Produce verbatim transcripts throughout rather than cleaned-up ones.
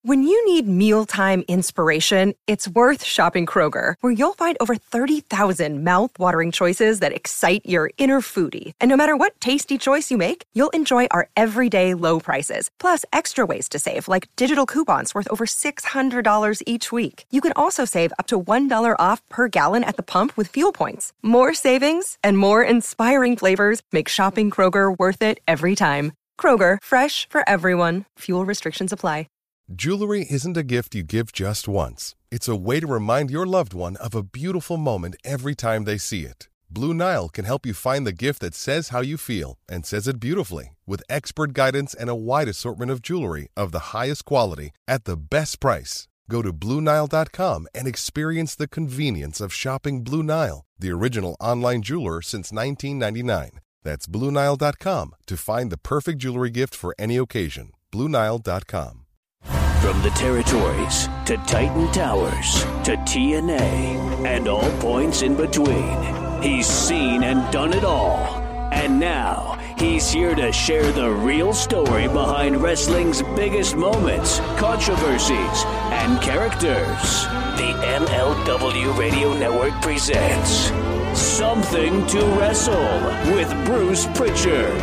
When you need mealtime inspiration, it's worth shopping Kroger, where you'll find over thirty thousand mouth-watering choices that excite your inner foodie. And no matter what tasty choice you make, you'll enjoy our everyday low prices, plus extra ways to save, like digital coupons worth over six hundred dollars each week. You can also save up to one dollar off per gallon at the pump with fuel points. More savings and more inspiring flavors make shopping Kroger worth it every time. Kroger, fresh for everyone. Fuel restrictions apply. Jewelry isn't a gift you give just once. It's a way to remind your loved one of a beautiful moment every time they see it. Blue Nile can help you find the gift that says how you feel and says it beautifully, with expert guidance and a wide assortment of jewelry of the highest quality at the best price. Go to Blue Nile dot com and experience the convenience of shopping Blue Nile, the original online jeweler since nineteen ninety-nine. That's Blue Nile dot com to find the perfect jewelry gift for any occasion. Blue Nile dot com. From the territories to Titan Towers to T N A and all points in between, he's seen and done it all. And now he's here to share the real story behind wrestling's biggest moments, controversies, and characters. The M L W Radio Network presents Something to Wrestle with Bruce Pritchard.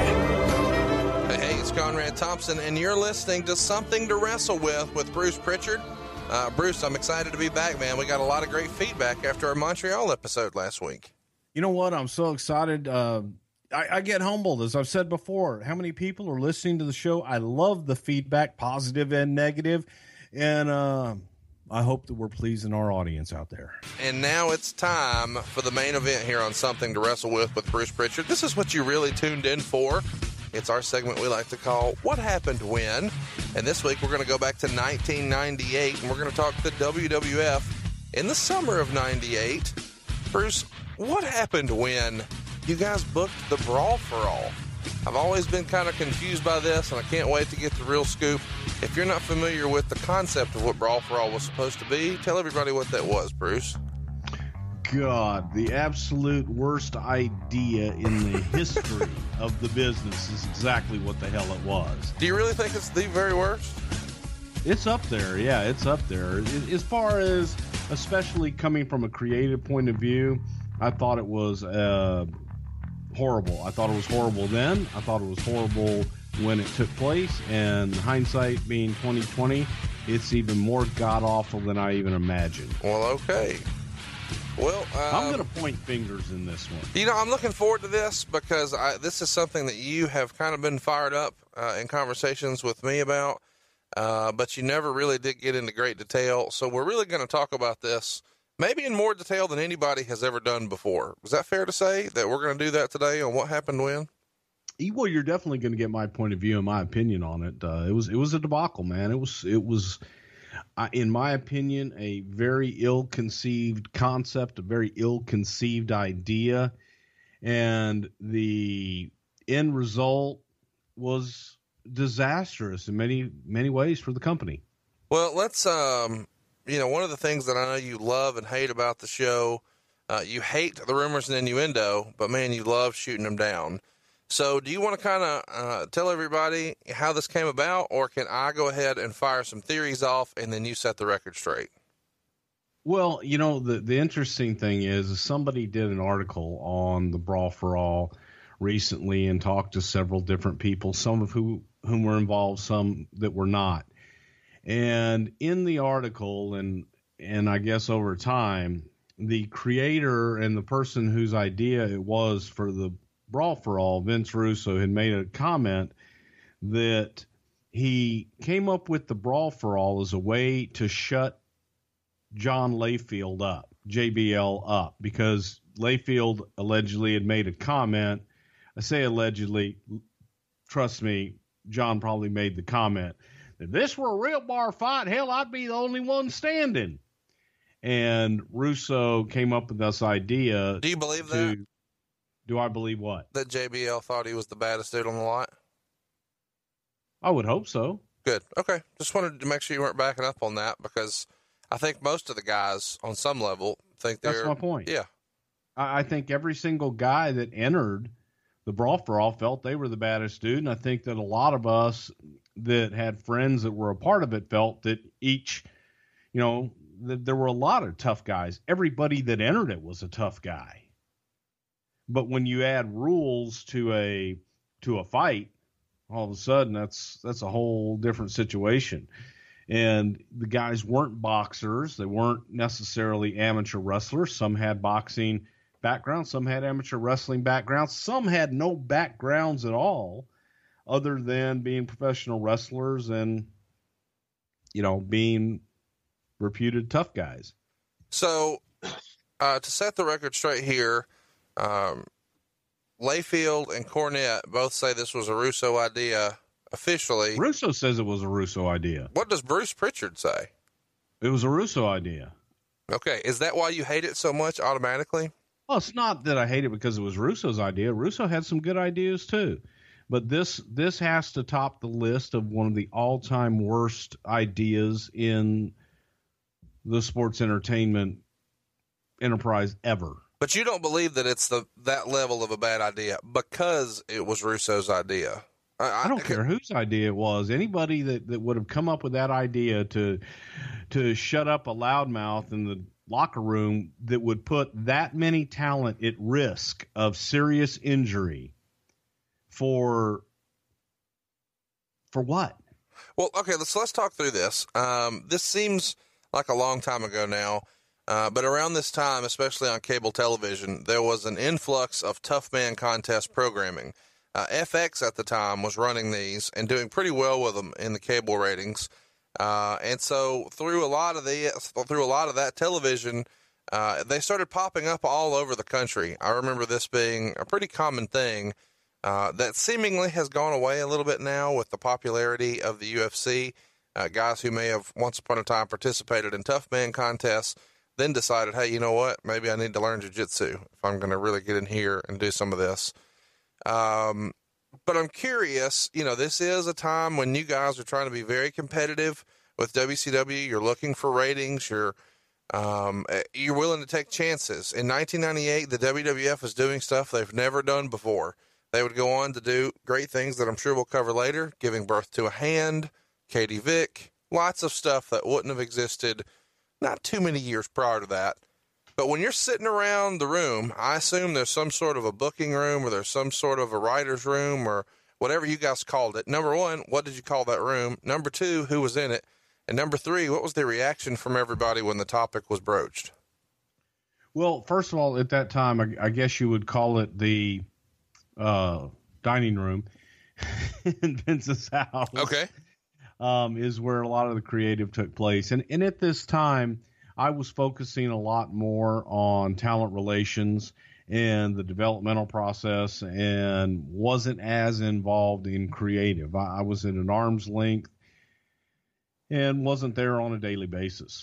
Hey, it's Conrad Thompson, and you're listening to Something to Wrestle With with Bruce Pritchard. Uh, Bruce, I'm excited to be back, man. We got a lot of great feedback after our Montreal episode last week. You know what? I'm so excited. Uh, I, I get humbled, as I've said before, how many people are listening to the show. I love the feedback, positive and negative, and uh, I hope that we're pleasing our audience out there. And now it's time for the main event here on Something to Wrestle With with Bruce Pritchard. This is what you really tuned in for. It's our segment we like to call What Happened When? And this week we're going to go back to nineteen ninety-eight, and we're going to talk the W W F in the summer of ninety-eight. Bruce, what happened when you guys booked the Brawl for All? I've always been kind of confused by this, and I can't wait to get the real scoop. If you're not familiar with the concept of what Brawl for All was supposed to be, tell everybody what that was, Bruce. God, the absolute worst idea in the history of the business is exactly what the hell it was. Do you really think it's the very worst? It's up there. Yeah, it's up there. As far as, especially coming from a creative point of view, I thought it was uh, horrible. I thought it was horrible then. I thought it was horrible when it took place. And hindsight being twenty twenty, it's even more god-awful than I even imagined. Well, okay. Well, um, I'm going to point fingers in this one. You know, I'm looking forward to this because I, this is something that you have kind of been fired up uh, in conversations with me about, uh, but you never really did get into great detail. So we're really going to talk about this maybe in more detail than anybody has ever done before. Is that fair to say that we're going to do that today on What Happened When? Well, you're definitely going to get my point of view and my opinion on it. Uh, it was it was a debacle, man. It was it was. Uh, in my opinion, a very ill-conceived concept, a very ill-conceived idea, and the end result was disastrous in many, many ways for the company. Well, let's, um, you know, one of the things that I know you love and hate about the show, uh, you hate the rumors and innuendo, but man, you love shooting them down. So do you want to kind of uh, tell everybody how this came about, or can I go ahead and fire some theories off and then you set the record straight? Well, you know, the, the interesting thing is, is somebody did an article on the Brawl for All recently and talked to several different people, some of who, whom were involved, some that were not. And in the article, and and I guess over time, the creator and the person whose idea it was for the Brawl for All, Vince Russo, had made a comment that he came up with the Brawl for All as a way to shut John Layfield up, J B L up, because Layfield allegedly had made a comment. I say allegedly, trust me, John probably made the comment. If this were a real bar fight, hell, I'd be the only one standing. And Russo came up with this idea. Do you believe to, that? Do I believe what? That J B L thought he was the baddest dude on the lot? I would hope so. Good. Okay. Just wanted to make sure you weren't backing up on that, because I think most of the guys on some level think they're... That's my point. Yeah. I, I think every single guy that entered the Brawl for All felt they were the baddest dude. And I think that a lot of us that had friends that were a part of it felt that each, you know, that there were a lot of tough guys. Everybody that entered it was a tough guy. But when you add rules to a to a fight, all of a sudden that's that's a whole different situation. And the guys weren't boxers. They weren't necessarily amateur wrestlers. Some had boxing backgrounds. Some had amateur wrestling backgrounds. Some had no backgrounds at all other than being professional wrestlers and, you know, being reputed tough guys. So uh, to set the record straight here, um, Layfield and Cornette both say this was a Russo idea. Officially, Russo says it was a Russo idea. What does Bruce Pritchard say? It was a Russo idea. Okay. Is that why you hate it so much automatically? Well, it's not that I hate it because it was Russo's idea. Russo had some good ideas too. But this this has to top the list of one of the all-time worst ideas in the sports entertainment enterprise ever. But you don't believe that it's the that level of a bad idea because it was Russo's idea. I, I don't care whose idea it was. Anybody that, that would have come up with that idea to to shut up a loudmouth in the locker room that would put that many talent at risk of serious injury for for what? Well, okay, let's let's talk through this. Um, this seems like a long time ago now, uh, but around this time, especially on cable television, there was an influx of tough man contest programming. Uh, F X at the time was running these and doing pretty well with them in the cable ratings. Uh, and so through a lot of the, through a lot of that television, uh, they started popping up all over the country. I remember this being a pretty common thing, uh, that seemingly has gone away a little bit now with the popularity of the U F C. Uh, guys who may have once upon a time participated in tough man contests, then decided, hey, you know what? Maybe I need to learn jiu-jitsu if I'm going to really get in here and do some of this. Um, but I'm curious, you know, this is a time when you guys are trying to be very competitive with W C W. You're looking for ratings. You're, um, you're willing to take chances. In nineteen ninety-eight, the W W F was doing stuff they've never done before. They would go on to do great things that I'm sure we'll cover later, giving birth to a hand, Katie Vick, lots of stuff that wouldn't have existed not too many years prior to that. But when you're sitting around the room, I assume there's some sort of a booking room or there's some sort of a writer's room or whatever you guys called it. Number one, what did you call that room? Number two, who was in it? And number three, what was the reaction from everybody when the topic was broached? Well, first of all, at that time, I, I guess you would call it the uh, dining room in Vince's house. Okay. Um, is where a lot of the creative took place. And, and at this time, I was focusing a lot more on talent relations and the developmental process and wasn't as involved in creative. I, I was at an arm's length and wasn't there on a daily basis.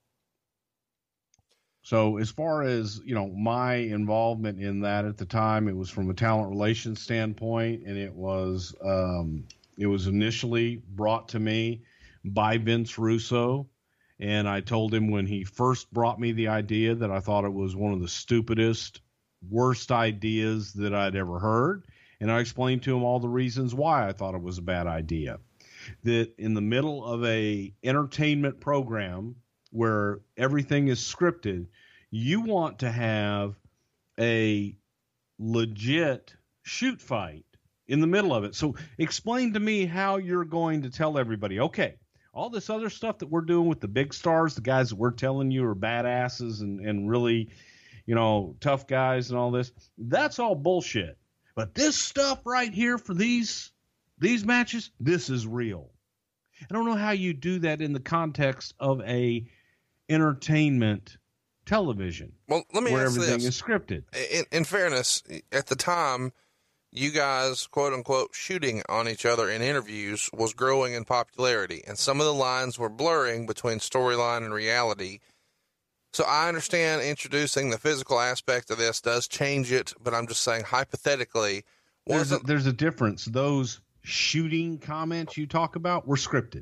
So as far as, you know, my involvement in that at the time, it was from a talent relations standpoint, and it was, um, it was initially brought to me by Vince Russo. And I told him when he first brought me the idea that I thought it was one of the stupidest, worst ideas that I'd ever heard. And I explained to him all the reasons why I thought it was a bad idea. That in the middle of a entertainment program where everything is scripted, you want to have a legit shoot fight in the middle of it. So explain to me how you're going to tell everybody, okay, all this other stuff that we're doing with the big stars, the guys that we're telling you are badasses and, and really, you know, tough guys and all this, that's all bullshit. But this stuff right here for these these matches, this is real. I don't know how you do that in the context of a entertainment television. Well, let me where ask everything this. is scripted. In, in fairness, at the time, you guys, quote unquote, shooting on each other in interviews was growing in popularity, and some of the lines were blurring between storyline and reality. So I understand introducing the physical aspect of this does change it, but I'm just saying hypothetically, there's a, wasn't there's a difference. Those shooting comments you talk about were scripted.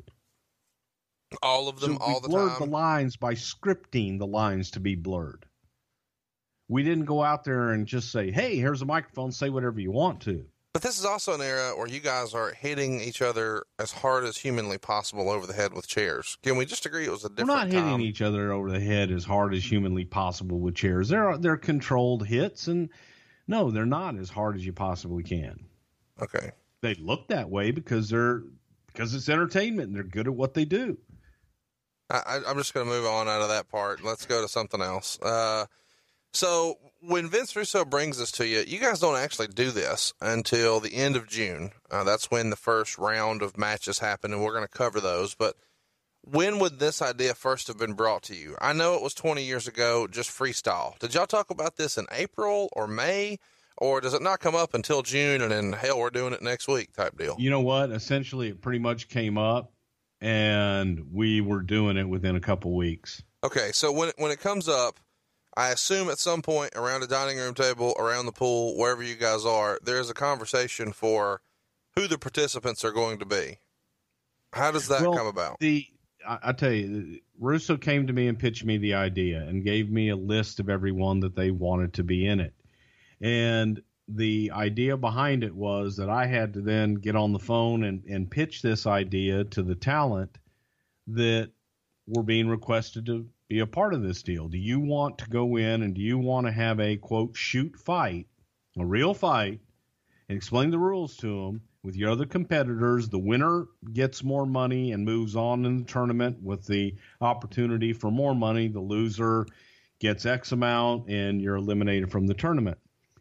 all of them So all we the blurred time? the lines by scripting the lines to be blurred. We didn't go out there and just say, hey, here's a microphone, say whatever you want to. But this is also an era where you guys are hitting each other as hard as humanly possible over the head with chairs. Can we just agree it was a different We're not time? hitting each other over the head as hard as humanly possible with chairs. They're, they're controlled hits, and no, they're not as hard as you possibly can. Okay. They look that way because they're because it's entertainment and they're good at what they do. I, I'm just going to move on out of that part. Let's go to something else. Uh, so when Vince Russo brings this to you, you guys don't actually do this until the end of June. Uh, that's when the first round of matches happen, and we're going to cover those. But when would this idea first have been brought to you? I know it was twenty years ago, just freestyle. Did y'all talk about this in April or May? Or does it not come up until June and then, hell, we're doing it next week type deal? You know what? Essentially, it pretty much came up, and we were doing it within a couple weeks. Okay, so when it, when it comes up, I assume at some point around a dining room table, around the pool, wherever you guys are, there's a conversation for who the participants are going to be. How does that well, come about? The I, I tell you, Russo came to me and pitched me the idea and gave me a list of everyone that they wanted to be in it. And the idea behind it was that I had to then get on the phone and, and pitch this idea to the talent that were being requested to be a part of this deal. Do you want to go in and do you want to have a, quote, shoot fight, a real fight, and explain the rules to them with your other competitors? The winner gets more money and moves on in the tournament with the opportunity for more money. The loser gets X amount and you're eliminated from the tournament.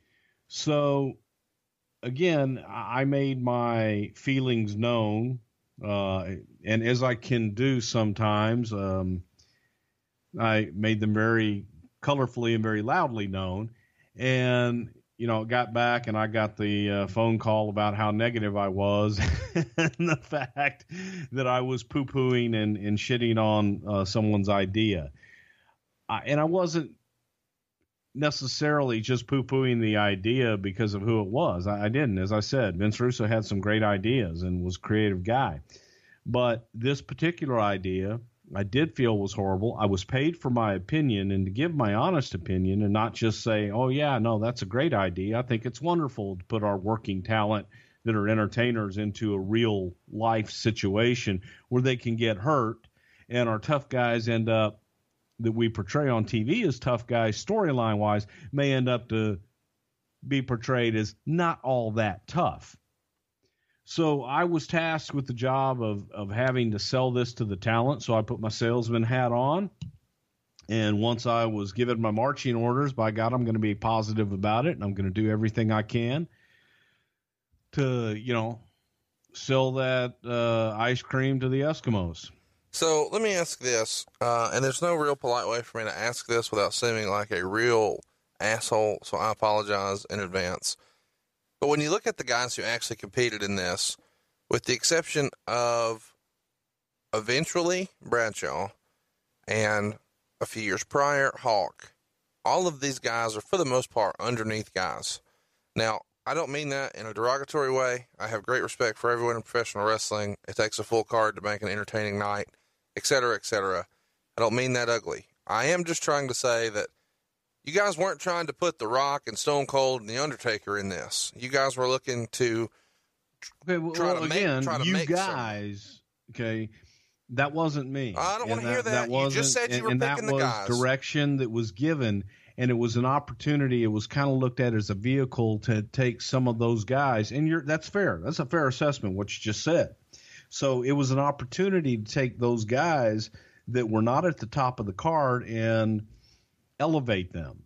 So, again, I made my feelings known, uh, and as I can do sometimes, um, I made them very colorfully and very loudly known. And, you know, got back and I got the uh, phone call about how negative I was and the fact that I was poo-pooing and, and shitting on uh, someone's idea. I, and I wasn't necessarily just poo-pooing the idea because of who it was. I, I didn't. As I said, Vince Russo had some great ideas and was a creative guy. But this particular idea, I did feel was horrible. I was paid for my opinion and to give my honest opinion and not just say, oh, yeah, no, that's a great idea. I think it's wonderful to put our working talent that are entertainers into a real life situation where they can get hurt and our tough guys end up that we portray on T V as tough guys storyline wise may end up to be portrayed as not all that tough. So I was tasked with the job of, of having to sell this to the talent. So I put my salesman hat on. And once I was given my marching orders, by God, I'm going to be positive about it. And I'm going to do everything I can to, you know, sell that uh, ice cream to the Eskimos. So let me ask this, uh, and there's no real polite way for me to ask this without seeming like a real asshole, so I apologize in advance. But when you look at the guys who actually competed in this, with the exception of eventually Bradshaw and a few years prior, Hawk, all of these guys are, for the most part, underneath guys. Now, I don't mean that in a derogatory way. I have great respect for everyone in professional wrestling. It takes a full card to make an entertaining night, et cetera, et cetera. I don't mean that ugly. I am just trying to say that you guys weren't trying to put The Rock and Stone Cold and The Undertaker in this. You guys were looking to okay, well, try to well, make, again, try to you make guys, some. Okay, that wasn't me. I don't want to that, hear that. that You just said you and, were and picking that the was guys. Direction that was given, and it was an opportunity. It was kind of looked at as a vehicle to take some of those guys, and you're that's fair. That's a fair assessment, what you just said. So it was an opportunity to take those guys that were not at the top of the card and elevate them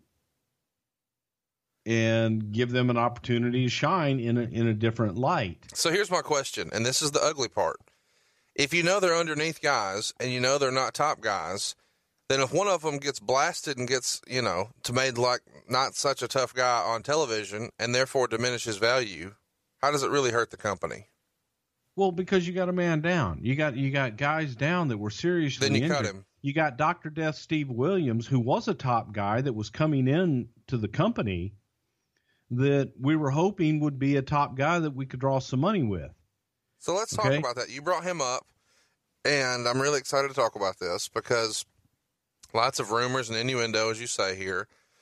and give them an opportunity to shine in a, in a different light. So here's my question, and this is the ugly part. If you know they're underneath guys and you know they're not top guys, then if one of them gets blasted and gets, you know, to made like not such a tough guy on television and therefore diminishes value, how does it really hurt the company? Well, because you got a man down. You got you got guys down that were seriously Then you injured. cut him. You got Doctor Death Steve Williams, who was a top guy that was coming in to the company that we were hoping would be a top guy that we could draw some money with. So let's talk Okay. about that. You brought him up, and I'm really excited to talk about this because lots of rumors and innuendo, as you say here.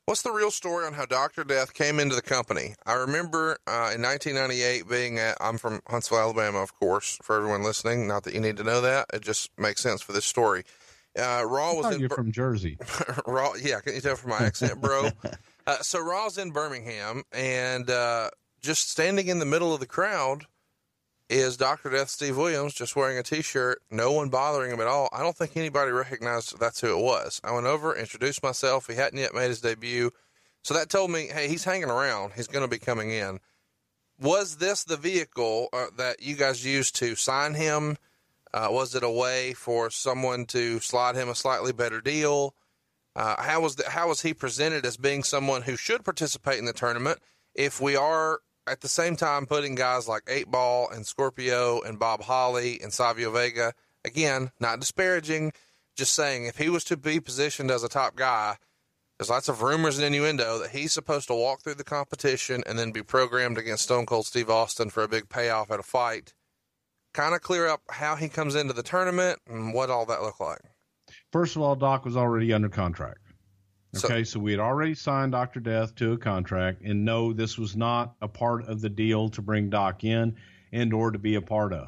What's the real story on how Doctor Death came into the company? I remember uh, in nineteen ninety-eight being at, I'm from Huntsville, Alabama, of course, for everyone listening. Not that you need to know that. It just makes sense for this story. Uh, Raw was in you're from Jersey. Raw, yeah, can you tell from my accent, bro? uh, so Raw's in Birmingham, and uh, just standing in the middle of the crowd is Doctor Death Steve Williams, just wearing a T-shirt, no one bothering him at all. I don't think anybody recognized that's who it was. I went over, introduced myself. He hadn't yet made his debut. So that told me, hey, he's hanging around. He's going to be coming in. Was this the vehicle uh, that you guys used to sign him? Uh, was it a way for someone to slide him a slightly better deal? Uh, how was the, how was he presented as being someone who should participate in the tournament if we are at the same time putting guys like eight ball and Scorpio and Bob Holly and Savio Vega, again, not disparaging, just saying if he was to be positioned as a top guy, there's lots of rumors and innuendo that he's supposed to walk through the competition and then be programmed against Stone Cold Steve Austin for a big payoff at a fight. Kind of clear up how he comes into the tournament and what all that looked like. First of all, Doc was already under contract. Okay, so, so we had already signed Doctor Death to a contract, and no, this was not a part of the deal to bring Doc in and or to be a part of.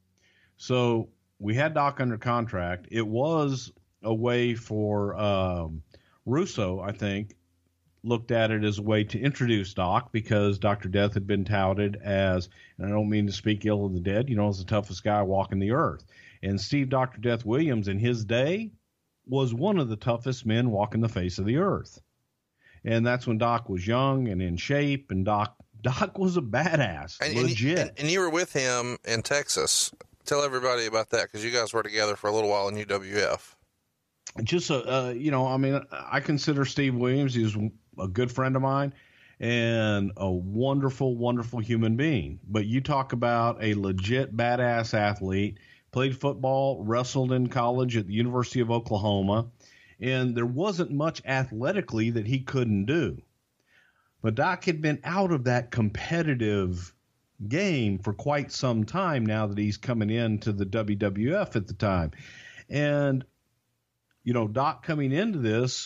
So we had Doc under contract. It was a way for um, Russo, I think, looked at it as a way to introduce Doc because Doctor Death had been touted as, and I don't mean to speak ill of the dead, you know, as the toughest guy walking the earth. And Steve Doctor Death Williams in his day was one of the toughest men walking the face of the earth. And that's when Doc was young and in shape, and Doc Doc was a badass, and, legit. And, and you were with him in Texas. Tell everybody about that, because you guys were together for a little while in U W F. Just, a, uh, you know, I mean, I consider Steve Williams, he's a good friend of mine and a wonderful, wonderful human being. But you talk about a legit badass athlete, played football, wrestled in college at the University of Oklahoma, and there wasn't much athletically that he couldn't do. But Doc had been out of that competitive game for quite some time now that he's coming into the W W F at the time. And, you know, Doc coming into this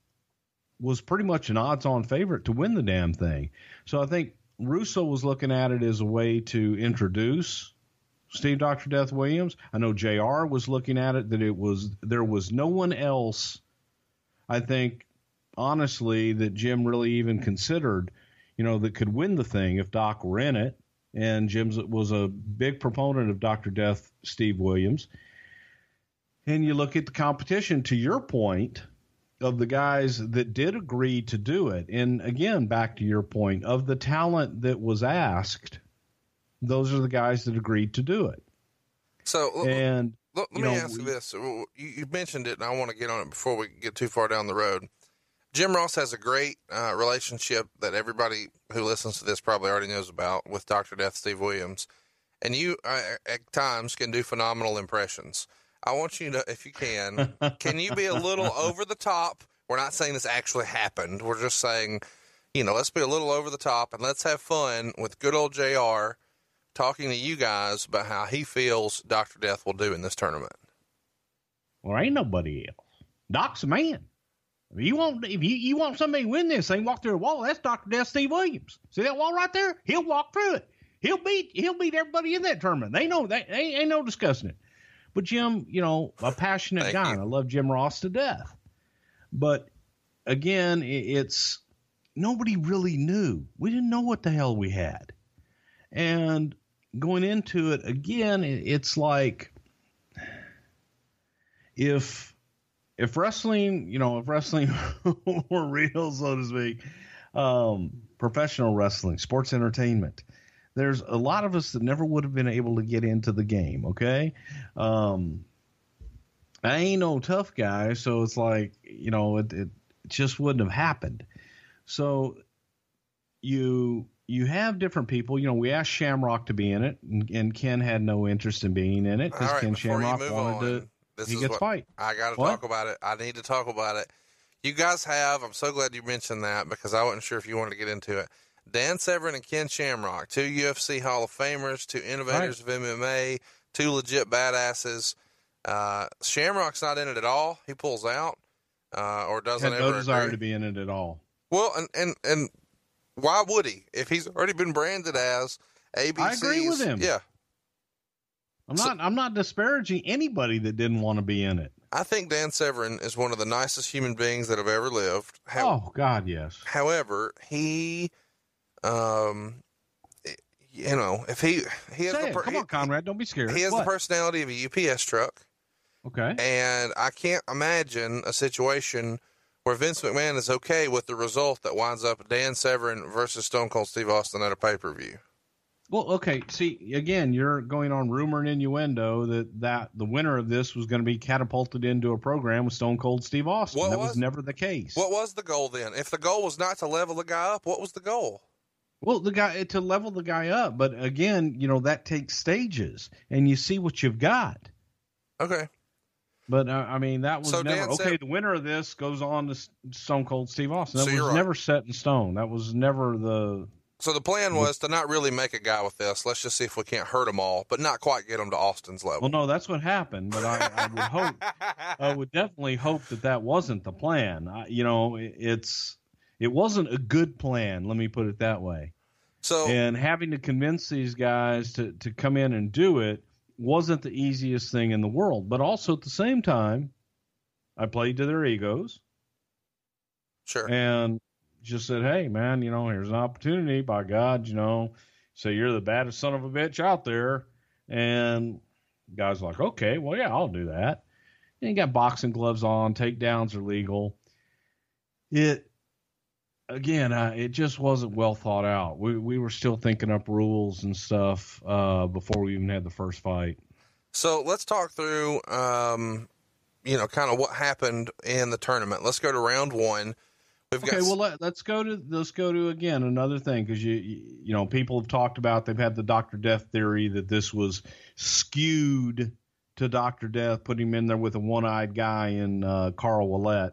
was pretty much an odds-on favorite to win the damn thing. So I think Russo was looking at it as a way to introduce Steve Doctor Death Williams. I know J R was looking at it that it was there was no one else, I think, honestly, that Jim really even considered, you know, that could win the thing if Doc were in it. And Jim was a big proponent of Doctor Death Steve Williams. And you look at the competition, to your point, of the guys that did agree to do it. And again, back to your point, of the talent that was asked, those are the guys that agreed to do it. So, and let, let me know, ask you this. You, you mentioned it, and I want to get on it before we get too far down the road. Jim Ross has a great uh, relationship that everybody who listens to this probably already knows about with Doctor Death Steve Williams. And you, uh, at times, can do phenomenal impressions. I want you to, if you can, can you be a little over the top? We're not saying this actually happened. We're just saying, you know, let's be a little over the top and let's have fun with good old J R talking to you guys about how he feels Doctor Death will do in this tournament. Well, ain't nobody else. Doc's a man. If you want, if you, you want somebody to win this thing, walk through a wall, that's Doctor Death Steve Williams. See that wall right there? He'll walk through it. He'll beat, he'll beat everybody in that tournament. They know that. Ain't, ain't no discussing it. But Jim, you know, a passionate Thank guy. you. I love Jim Ross to death. But again, it's nobody really knew. We didn't know what the hell we had. And going into it again, it's like if if wrestling, you know, if wrestling were real, so to speak, um, professional wrestling, sports entertainment, there's a lot of us that never would have been able to get into the game, okay? Um, I ain't no tough guy, so it's like, you know, it, it just wouldn't have happened. So you you have different people. You know, we asked Shamrock to be in it, and, and Ken had no interest in being in it because right, Ken Shamrock wanted on, to this he is gets what, fight. I got to What? talk about it. I need to talk about it. You guys have, I'm so glad you mentioned that because I wasn't sure if you wanted to get into it. Dan Severn and Ken Shamrock, two U F C Hall of Famers, two innovators Right. of M M A, two legit badasses. Uh, Shamrock's not in it at all. He pulls out, uh, or doesn't Had ever no desire agree. to be in it at all. Well, and, and, and why would he? If he's already been branded as A B C's. I agree with him. Yeah. I'm So- not, I'm not disparaging anybody that didn't want to be in it. I think Dan Severn is one of the nicest human beings that have ever lived. How, Oh God, yes. However, he, um, you know, if he, he has Say the, it. per- Come he, on, Conrad, don't be scared. he has What? the personality of a U P S truck. Okay. And I can't imagine a situation where Vince McMahon is okay with the result that winds up Dan Severn versus Stone Cold Steve Austin at a pay-per-view. Well, okay. See, again, you're going on rumor and innuendo that, that the winner of this was going to be catapulted into a program with Stone Cold Steve Austin. What that was- was never the case. What was the goal then? If the goal was not to level the guy up, what was the goal? Well, the guy to level the guy up, but again, you know, that takes stages, and you see what you've got. Okay. But uh, I mean, that was So never Dan okay. said- the winner of this goes on to S- Stone Cold Steve Austin. That So was you're right. never set in stone. That was never the. So the plan was to not really make a guy with this. Let's just see if we can't hurt them all, but not quite get them to Austin's level. Well, no, that's what happened. But I, I would hope, I would definitely hope that that wasn't the plan. I, you know, it, it's it wasn't a good plan. Let me put it that way. So And having to convince these guys to to come in and do it wasn't the easiest thing in the world. But also at the same time, I played to their egos sure. and just said, hey, man, you know, here's an opportunity. By God, you know, say you're the baddest son of a bitch out there. And the guy's like, okay, well, yeah, I'll do that. And you got boxing gloves on. Takedowns are legal. It, again, uh, it just wasn't well thought out. We we were still thinking up rules and stuff uh, before we even had the first fight. So let's talk through, um, you know, kind of what happened in the tournament. Let's go to round one. We've Okay, got well let, let's go to let's go to again another thing because you, you you know people have talked about they've had the Doctor Death theory that this was skewed to Doctor Death, putting him in there with a one-eyed guy in uh, Carl Ouellet.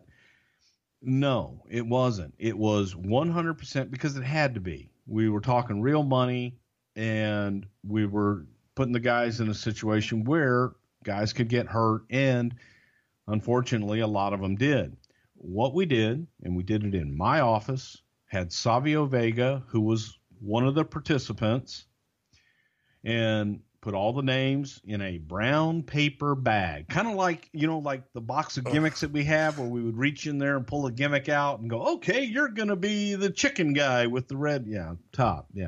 No, it wasn't. It was one hundred percent because it had to be. We were talking real money, and we were putting the guys in a situation where guys could get hurt, and unfortunately, a lot of them did. What we did, and we did it in my office, had Savio Vega, who was one of the participants, and put all the names in a brown paper bag, kind of like, you know, like the box of gimmicks that we have where we would reach in there and pull a gimmick out and go, okay, you're going to be the chicken guy with the red, yeah, top. Yeah.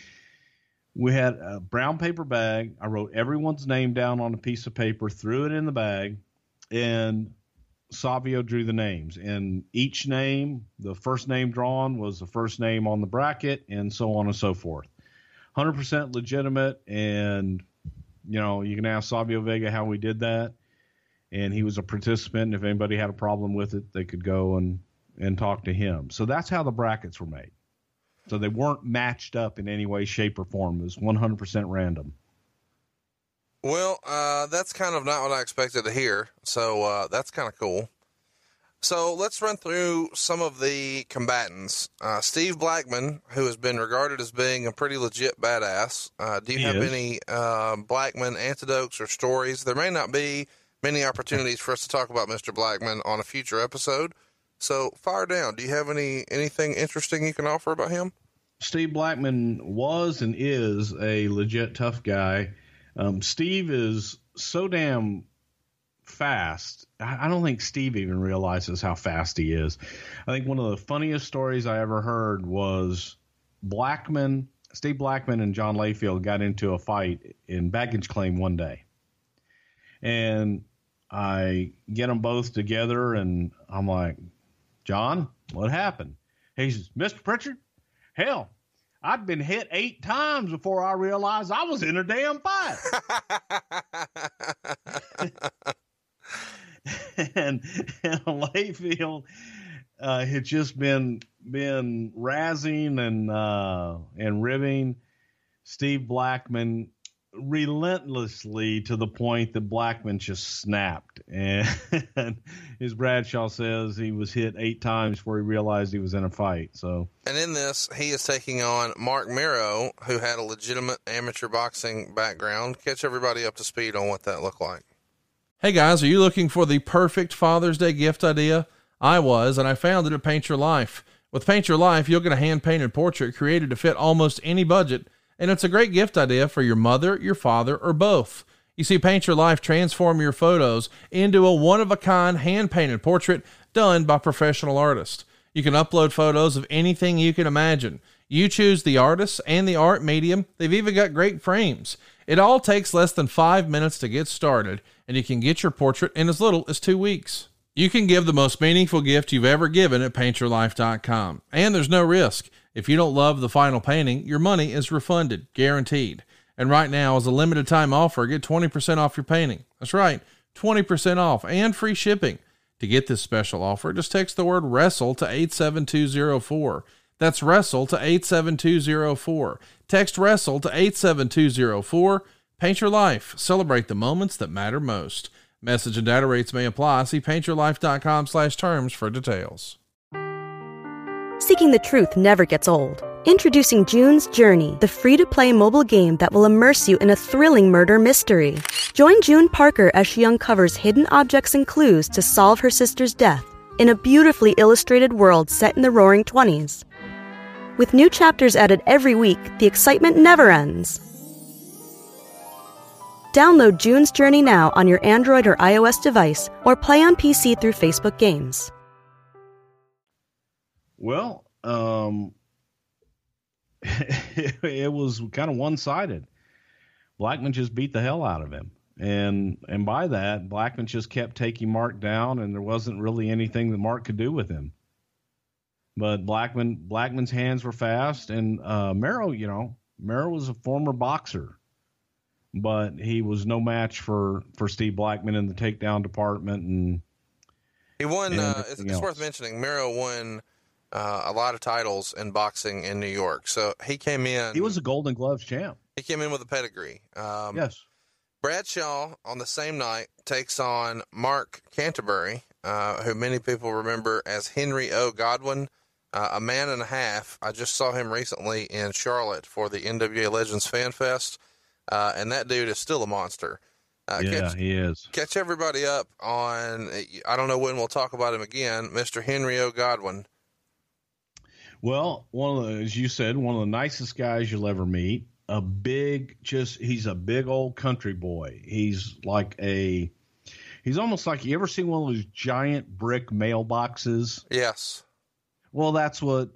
We had a brown paper bag. I wrote everyone's name down on a piece of paper, threw it in the bag, and Savio drew the names, and each name, the first name drawn was the first name on the bracket, and so on and so forth. one hundred percent legitimate, and, you know, you can ask Savio Vega how we did that, and he was a participant. If anybody had a problem with it, they could go and, and talk to him. So that's how the brackets were made. So they weren't matched up in any way, shape, or form. It was one hundred percent random. Well, uh, that's kind of not what I expected to hear. So, uh, that's kind of cool. So let's run through some of the combatants. Uh, Steve Blackman, who has been regarded as being a pretty legit badass. Uh, do you He have is. any, uh, Blackman anecdotes or stories? There may not be many opportunities for us to talk about Mister Blackman on a future episode. So fire down. Do you have any, anything interesting you can offer about him? Steve Blackman was and is a legit tough guy. Um, Steve is so damn fast. I, I don't think Steve even realizes how fast he is. I think one of the funniest stories I ever heard was Blackman, Steve Blackman and John Layfield got into a fight in baggage claim one day. And I get them both together and I'm like, John, what happened? He says, Mister Pritchard, hell, I'd been hit eight times before I realized I was in a damn fight. and, and Layfield uh, had just been been razzing and uh, and ribbing Steve Blackman relentlessly to the point that Blackman just snapped. And as Bradshaw says, he was hit eight times before he realized he was in a fight. So, And in this, he is taking on Mark Miro, who had a legitimate amateur boxing background. Catch everybody up to speed on what that looked like. Hey guys, are you looking for the perfect Father's Day gift idea? I was, and I found it at Paint Your Life. With Paint Your Life, you'll get a hand-painted portrait created to fit almost any budget, and it's a great gift idea for your mother, your father, or both. You see, Paint Your Life transform your photos into a one-of-a-kind hand-painted portrait done by professional artists. You can upload photos of anything you can imagine. You choose the artist and the art medium. They've even got great frames. It all takes less than five minutes to get started, and you can get your portrait in as little as two weeks. You can give the most meaningful gift you've ever given at paint your life dot com, and there's no risk. If you don't love the final painting, your money is refunded, guaranteed. And right now, as a limited time offer, get twenty percent off your painting. That's right, twenty percent off and free shipping. To get this special offer, just text the word WRESTLE to eight seven two zero four. That's WRESTLE to eight seven two zero four. Text WRESTLE to eight seven two zero four. Paint Your Life. Celebrate the moments that matter most. Message and data rates may apply. See paint your life dot com slash terms for details. Seeking the truth never gets old. Introducing June's Journey, the free-to-play mobile game that will immerse you in a thrilling murder mystery. Join June Parker as she uncovers hidden objects and clues to solve her sister's death in a beautifully illustrated world set in the roaring twenties. With new chapters added every week, the excitement never ends. Download June's Journey now on your Android or iOS device, or play on P C through Facebook Games. Well, um, it, it was kind of one-sided. Blackman just beat the hell out of him. And and by that, Blackman just kept taking Mark down, and there wasn't really anything that Mark could do with him. But Blackman Blackman's hands were fast, and uh, Merrow, you know, Merrow was a former boxer, but he was no match for, for Steve Blackman in the takedown department. And he won. and Uh, it's, it's worth mentioning. Merrow won uh, a lot of titles in boxing in New York, so he came in. He was a Golden Gloves champ. He came in with a pedigree. Um, yes. Bradshaw on the same night takes on Mark Canterbury, uh, who many people remember as Henry O. Godwin, uh, a man and a half. I just saw him recently in Charlotte for the N W A Legends Fan Fest, uh, and that dude is still a monster. Uh, yeah, catch, he is. Catch everybody up on, I don't know when we'll talk about him again, Mister Henry O. Godwin. Well, one of the, as you said, one of the nicest guys you'll ever meet. A big, just, he's a big old country boy. He's like a, he's almost like, you ever seen one of those giant brick mailboxes? Yes. Well, that's what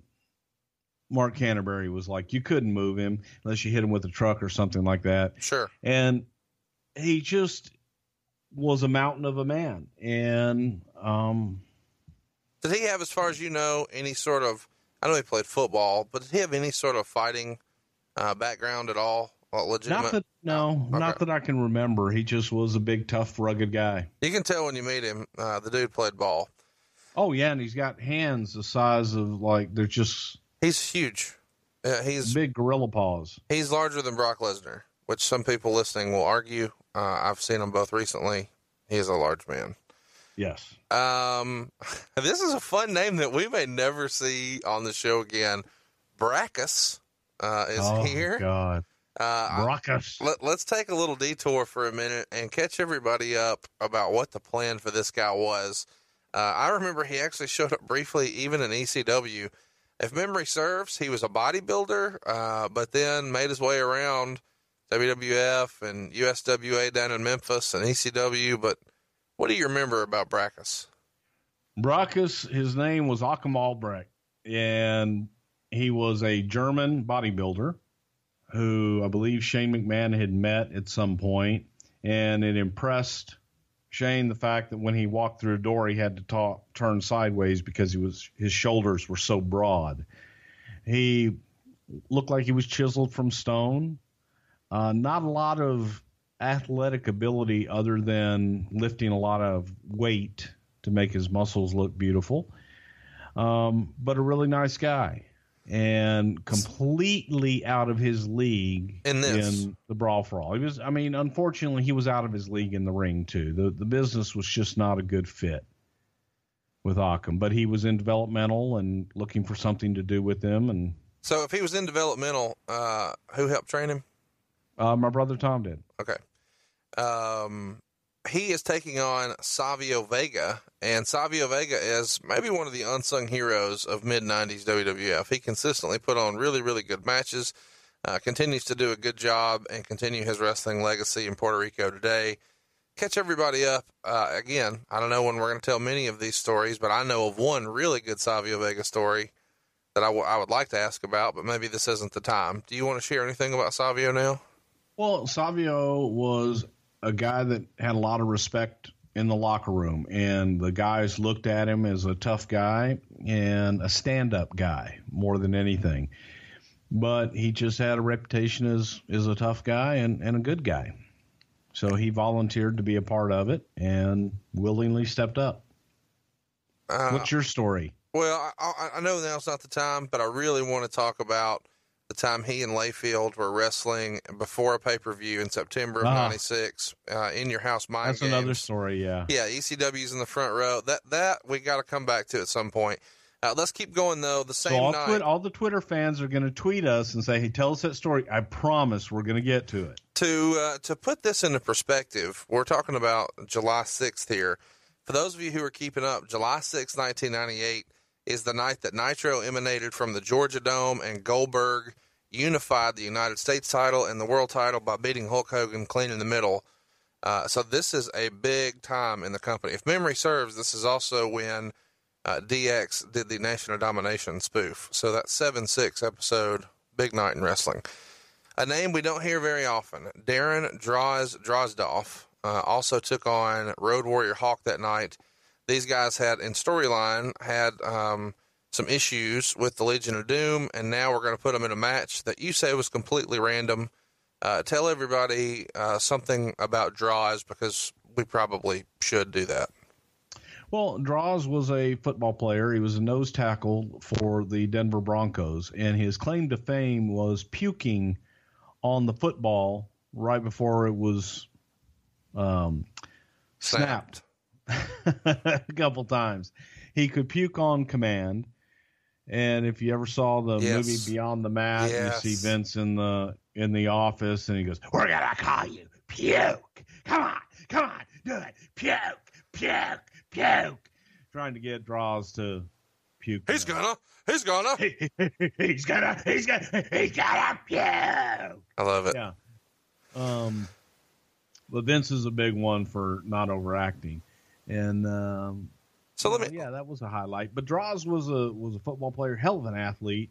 Mark Canterbury was like. You couldn't move him unless you hit him with a truck or something like that. Sure. And he just was a mountain of a man. And, um, did he have, as far as you know, any sort of, I know he played football, but did he have any sort of fighting Uh, background at all? Well, legitimate? Not that, no, okay. not that I can remember. He just was a big, tough, rugged guy. You can tell when you meet him, uh, the dude played ball. Oh, yeah, and he's got hands the size of, like, they're just... He's huge. Uh, he's big gorilla paws. He's larger than Brock Lesnar, which some people listening will argue. Uh, I've seen them both recently. He is a large man. Yes. Um, this is a fun name that we may never see on the show again. Brackus. Uh, is oh, here. God. Uh, Brackus. Let, let's take a little detour for a minute and catch everybody up about what the plan for this guy was. Uh, I remember he actually showed up briefly, even in E C W. If memory serves, he was a bodybuilder, uh, but then made his way around W W F and U S W A down in Memphis and E C W. But what do you remember about Brackus? Brackus, his name was Achim Albrecht, and he was a German bodybuilder who I believe Shane McMahon had met at some point, and it impressed Shane the fact that when he walked through a door, he had to talk, turn sideways because he was his shoulders were so broad. He looked like he was chiseled from stone. Uh, not a lot of athletic ability other than lifting a lot of weight to make his muscles look beautiful, um, but a really nice guy. And completely out of his league in this in the Brawl for All. He was, I mean, unfortunately, he was out of his league in the ring too. The the business was just not a good fit with Achim, but he was in developmental and looking for something to do with them. And so, if he was in developmental, uh, who helped train him? Uh, my brother Tom did. Okay. Um, he is taking on Savio Vega, and Savio Vega is maybe one of the unsung heroes of mid nineties W W F. He consistently put on really, really good matches, uh, continues to do a good job and continue his wrestling legacy in Puerto Rico today. Catch everybody up. Uh, again, I don't know when we're going to tell many of these stories, but I know of one really good Savio Vega story that I, w- I would like to ask about, but maybe this isn't the time. Do you want to share anything about Savio now? Well, Savio was a guy that had a lot of respect in the locker room, and the guys looked at him as a tough guy and a stand-up guy more than anything. But he just had a reputation as, as a tough guy and, and a good guy. So he volunteered to be a part of it and willingly stepped up. Uh, What's your story? Well, I, I know now's not the time, but I really want to talk about the time he and Layfield were wrestling before a pay-per-view in September of ninety-six, uh, in your house mind That's games. Another story. Yeah. Yeah. E C W's in the front row. That, that we got to come back to at some point. Uh, let's keep going though. The same so all night, Twi- all the Twitter fans are going to tweet us and say, "Hey, tell us that story." I promise we're going to get to it. To, uh, to put this into perspective, we're talking about July sixth here. For those of you who are keeping up, July sixth, nineteen ninety-eight is the night that Nitro emanated from the Georgia Dome and Goldberg unified the United States title and the world title by beating Hulk Hogan clean in the middle. Uh, so this is a big time in the company. If memory serves, this is also when uh, D X did the Nation of Domination spoof. So that seven six episode, big night in wrestling. A name we don't hear very often, Darren Droz Drozdoff, uh, also took on Road Warrior Hawk that night. These guys had, in storyline, had um, some issues with the Legion of Doom, and now we're going to put them in a match that you say was completely random. Uh, tell everybody uh, something about Droz, because we probably should do that. Well, Droz was a football player. He was a nose tackle for the Denver Broncos, and his claim to fame was puking on the football right before it was um, snapped. snapped. a couple times. He could puke on command. And if you ever saw the yes. movie Beyond the Mat, yes. you see Vince in the in the office and he goes, "We're gonna call you Puke. Come on, come on, do it. Puke, puke, puke." Trying to get Droz to puke. He's gonna, he's gonna, he's gonna, he's gonna, he's gonna puke. I love it. Yeah. Um, but Vince is a big one for not overacting. And um, so let me, yeah, that was a highlight. But Droz was a was a football player, hell of an athlete,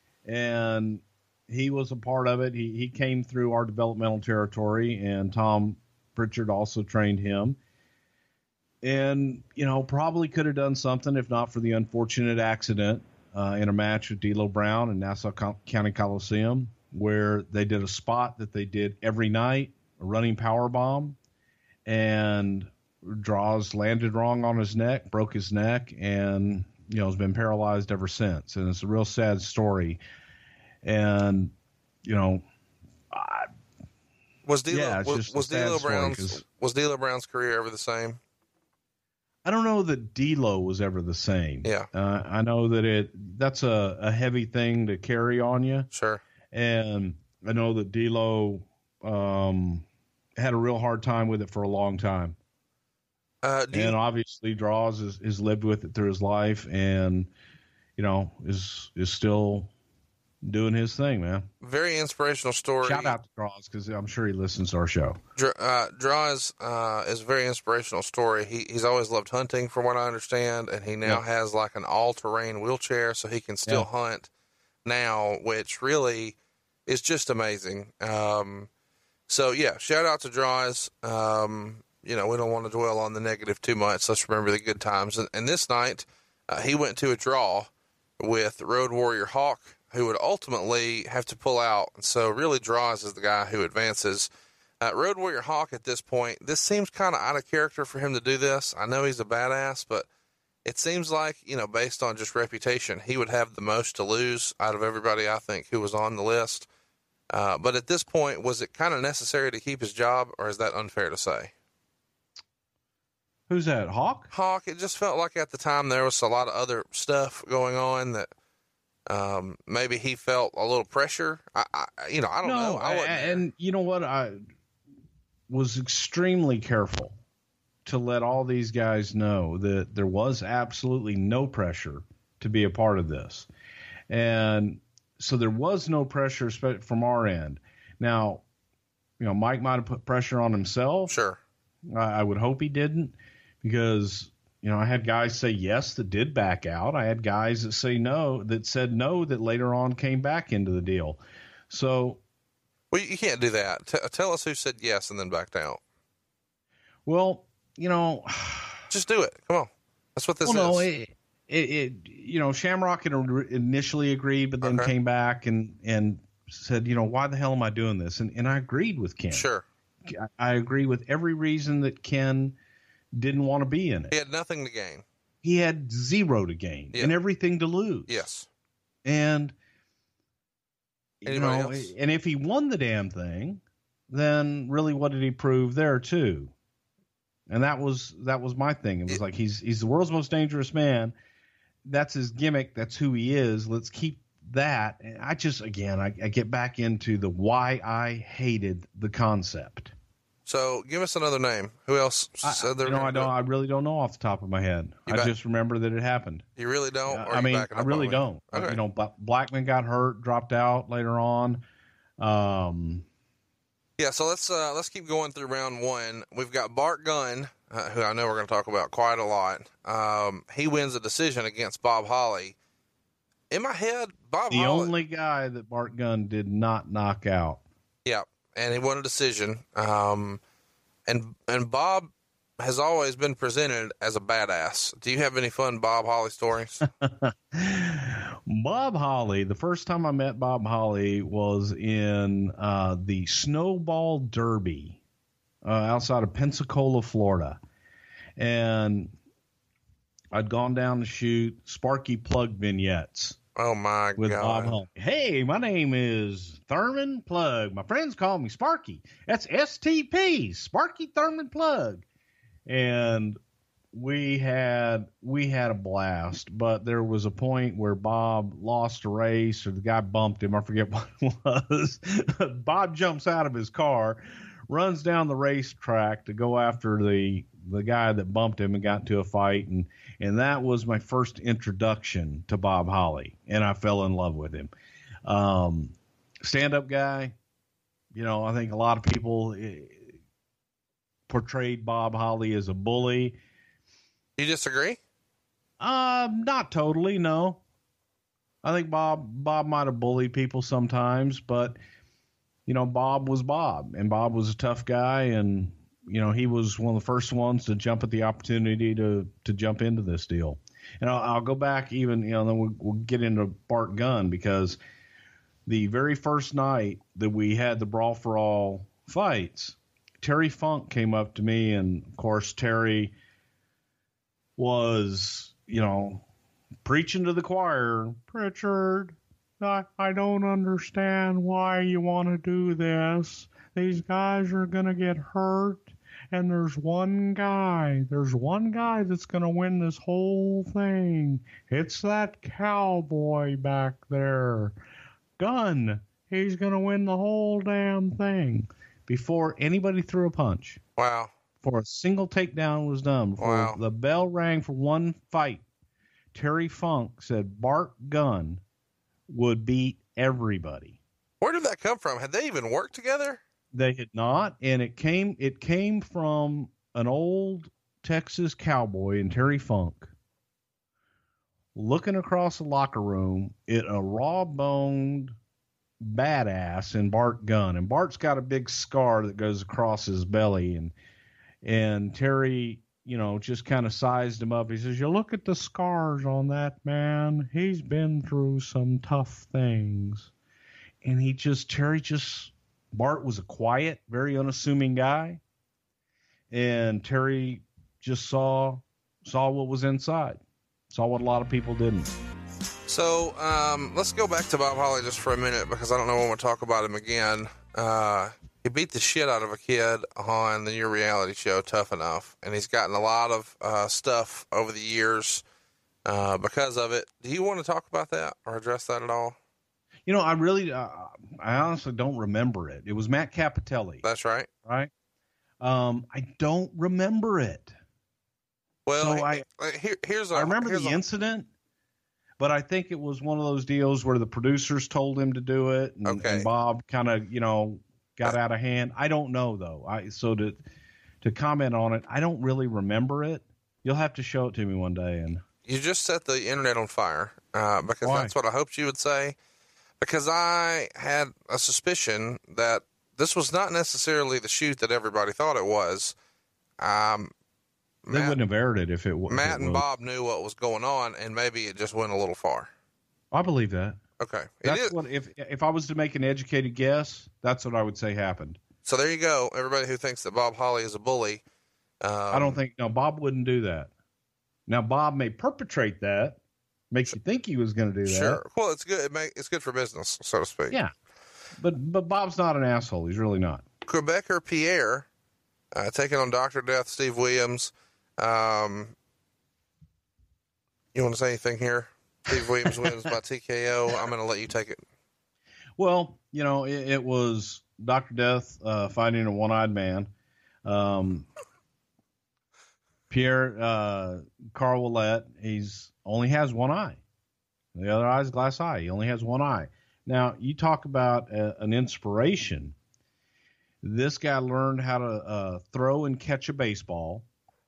and he was a part of it. He he came through our developmental territory, and Tom Pritchard also trained him. And you know, probably could have done something if not for the unfortunate accident uh, in a match with D'Lo Brown in Nassau County Coliseum, where they did a spot that they did every night, a running power bomb, and Droz landed wrong on his neck, broke his neck, and you know has been paralyzed ever since. And it's a real sad story. And you know, I, was D'Lo yeah, was, was D'Lo Brown's was D'Lo Brown's career ever the same? I don't know that D'Lo was ever the same. Yeah, uh, I know that it that's a, a heavy thing to carry on you. Sure. And I know that D'Lo um, had a real hard time with it for a long time. Uh, and you, obviously Droz has, has lived with it through his life and, you know, is, is still doing his thing, man. Very inspirational story. Shout out to Droz, because I'm sure he listens to our show. Uh, Droz uh, is a very inspirational story. He, he's always loved hunting from what I understand. And he now yeah. has like an all terrain wheelchair so he can still yeah. hunt now, which really is just amazing. Um, so yeah, shout out to Droz. Um, You know, we don't want to dwell on the negative too much. Let's remember the good times. And, and this night, uh, he went to a draw with Road Warrior Hawk, who would ultimately have to pull out. And so really Droz is the guy who advances. Uh, Road Warrior Hawk at this point, this seems kind of out of character for him to do this. I know he's a badass, but it seems like, you know, based on just reputation, he would have the most to lose out of everybody, I think, who was on the list. Uh, but at this point, was it kind of necessary to keep his job, or is that unfair to say? Who's that, Hawk? Hawk. It just felt like at the time there was a lot of other stuff going on that um, maybe he felt a little pressure. I, I you know, I don't no, know. I and you know what? I was extremely careful to let all these guys know that there was absolutely no pressure to be a part of this. And so there was no pressure from our end. Now, you know, Mike might have put pressure on himself. Sure. I, I would hope he didn't, because, you know, I had guys say yes that did back out. I had guys that say no, that said no, that later on came back into the deal. So. Well, you can't do that. T- tell us who said yes and then backed out. Well, you know, just do it. Come on. That's what this well, is. No, it, it, it, you know, Shamrock had initially agreed, but then okay. came back and, and said, you know, why the hell am I doing this? And, and I agreed with Ken. Sure. I, I agree with every reason that Ken didn't want to be in it. He had nothing to gain. He had zero to gain yeah. and everything to lose. Yes. And, Anybody you know, else? And if he won the damn thing, then really what did he prove there too? And that was, that was my thing. It was it, like, he's, he's the world's most dangerous man. That's his gimmick. That's who he is. Let's keep that. And I just, again, I, I get back into the why I hated the concept. So give us another name. Who else said there? You know, I don't, I really don't know off the top of my head. You I back, just remember that it happened. You really don't? Or I mean, I really don't. Okay. You know, Blackman got hurt, dropped out later on. Um, Yeah, so let's uh, let's keep going through round one. We've got Bart Gunn, uh, who I know we're going to talk about quite a lot. Um, he wins a decision against Bob Holly. In my head, Bob the Holly, the only guy that Bart Gunn did not knock out. Yeah, and he won a decision. Um, and and Bob has always been presented as a badass. Do you have any fun Bob Holly stories? Bob Holly, the first time I met Bob Holly was in uh, the Snowball Derby uh, outside of Pensacola, Florida. And I'd gone down to shoot Sparky Plug vignettes. Oh, my with God. Bob Holly. Hey, my name is Thurman Plug. My friends call me Sparky. That's S T P, Sparky Thurman Plug. And we had we had a blast, but there was a point where Bob lost a race, or the guy bumped him. I forget what it was. Bob jumps out of his car, runs down the racetrack to go after the the guy that bumped him and got into a fight, and and that was my first introduction to Bob Holly, and I fell in love with him. Um, stand-up guy, you know. I think a lot of people portrayed Bob Holly as a bully. You disagree? Um, not totally, no. I think Bob Bob might have bullied people sometimes, but you know, Bob was Bob, and Bob was a tough guy, and you know, he was one of the first ones to jump at the opportunity to to jump into this deal. And I'll, I'll go back even, you know, then we'll, we'll get into Bart Gunn, because the very first night that we had the Brawl for All fights, Terry Funk came up to me, and of course Terry was, you know, preaching to the choir. Pritchard, I, I don't understand why you want to do this. These guys are going to get hurt, and there's one guy, there's one guy that's going to win this whole thing. It's that cowboy back there. Gunn, he's going to win the whole damn thing. Before anybody threw a punch. Wow. Before a single takedown was done. Before wow. the bell rang for one fight, Terry Funk said Bart Gunn would beat everybody. Where did that come from? Had they even worked together? They had not, and it came it came from an old Texas cowboy in Terry Funk looking across the locker room at a raw-boned badass in Bart Gunn, and Bart's got a big scar that goes across his belly, and and Terry, you know, just kind of sized him up. He says, "You look at the scars on that man. He's been through some tough things." And he just Terry just Bart was a quiet, very unassuming guy, and Terry just saw saw what was inside, saw what a lot of people didn't. So um, let's go back to Bob Holly just for a minute, because I don't know when we'll talk about him again. Uh, he beat the shit out of a kid on the new reality show, Tough Enough, and he's gotten a lot of uh, stuff over the years uh, because of it. Do you want to talk about that or address that at all? You know, I really, uh, I honestly don't remember it. It was Matt Capitelli. That's right. Right. Um, I don't remember it. Well, so I, here, here's a, I remember here's the a, incident, but I think it was one of those deals where the producers told him to do it, and, Okay. and Bob kind of, you know, got out of hand. I don't know though. I so to to comment on it, I don't really remember it. You'll have to show it to me one day. And you just set the internet on fire uh, because Why? that's what I hoped you would say. Because I had a suspicion that this was not necessarily the shoot that everybody thought it was. Um, they Matt, wouldn't have aired it if it, w- Matt if it and was. Bob knew what was going on, and maybe it just went a little far. I believe that. Okay. It That's is. what if if I was to make an educated guess, that's what I would say happened. So there you go. Everybody who thinks that Bob Holly is a bully. Um, I don't think no Bob wouldn't do that. Now Bob may perpetrate that, makes you think he was going to do that. Sure. Well, it's good. It make, it's good for business, so to speak. Yeah, but but Bob's not an asshole. He's really not. Quebecer Pierre uh, taking on Doctor Death, Steve Williams. Um, you want to say anything here? Steve Williams wins by T K O. I'm going to let you take it. Well, you know, it, it was Doctor Death uh, fighting a one-eyed man. Um, Pierre uh, Carl Ouellet, he's only has one eye. The other eye is glass eye. He only has one eye. Now, you talk about a, an inspiration. This guy learned how to uh, throw and catch a baseball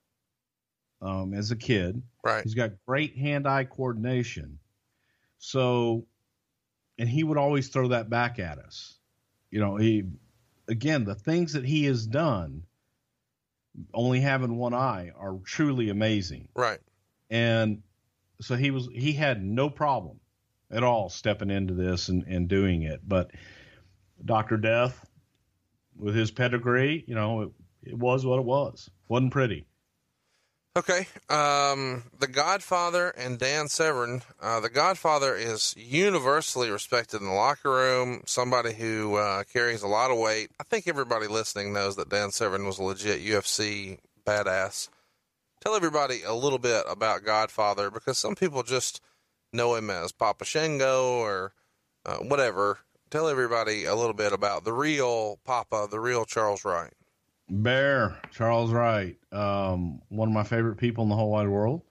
um, as a kid. Right. He's got great hand-eye coordination. So, and he would always throw that back at us. You know, he, again, the things that he has done, only having one eye, are truly amazing. Right. And so he was, he had no problem at all stepping into this and, and doing it. But Doctor Death, with his pedigree, you know, it, it was what it was. Wasn't pretty. Okay. Um, The Godfather and Dan Severn. Uh, the Godfather is universally respected in the locker room. Somebody who uh, carries a lot of weight. I think everybody listening knows that Dan Severn was a legit U F C badass. Tell everybody a little bit about Godfather, because some people just know him as Papa Shango or uh, whatever. Tell everybody a little bit about the real Papa, the real Charles Wright. Bear, Charles Wright, um, one of my favorite people in the whole wide world,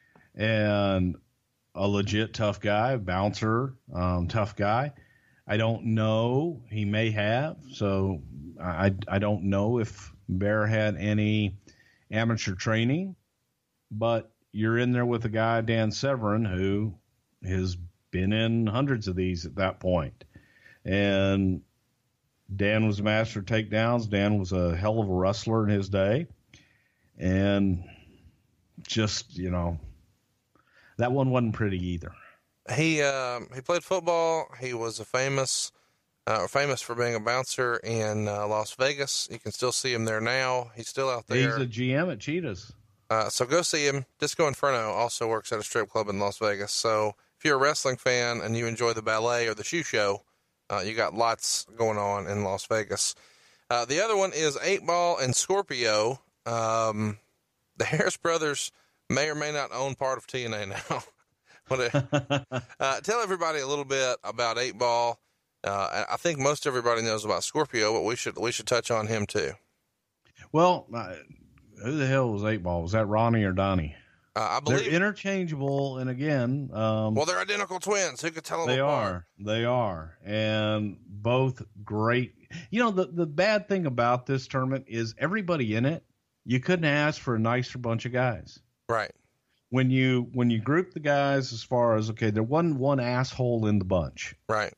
and a legit tough guy, bouncer, um, tough guy. I don't know. He may have. So I, I don't know if Bear had any amateur training, but you're in there with a guy, Dan Severn, who has been in hundreds of these at that point. And Dan was a master of takedowns. Dan was a hell of a wrestler in his day. And just, you know, that one wasn't pretty either. He, um, he played football. He was a famous, uh, famous for being a bouncer in uh, Las Vegas. You can still see him there now. He's still out there. He's a G M at Cheetahs. Uh, so go see him. Disco Inferno also works at a strip club in Las Vegas. So if you're a wrestling fan and you enjoy the ballet or the shoe show, Uh, you got lots going on in Las Vegas. Uh, the other one is Eight Ball and Scorpio. Um, the Harris brothers may or may not own part of T N A now. uh, tell everybody a little bit about Eight Ball. Uh, I think most everybody knows about Scorpio, but we should we should touch on him too. Well, uh, who the hell was Eight Ball? Was that Ronnie or Donnie? Uh, I believe they're interchangeable, and again, um, well, they're identical twins. Who could tell them they apart? are. They are, and both great. You know, the the bad thing about this tournament is everybody in it. You couldn't ask for a nicer bunch of guys. Right. When you when you group the guys as far as okay, there wasn't one asshole in the bunch. Right.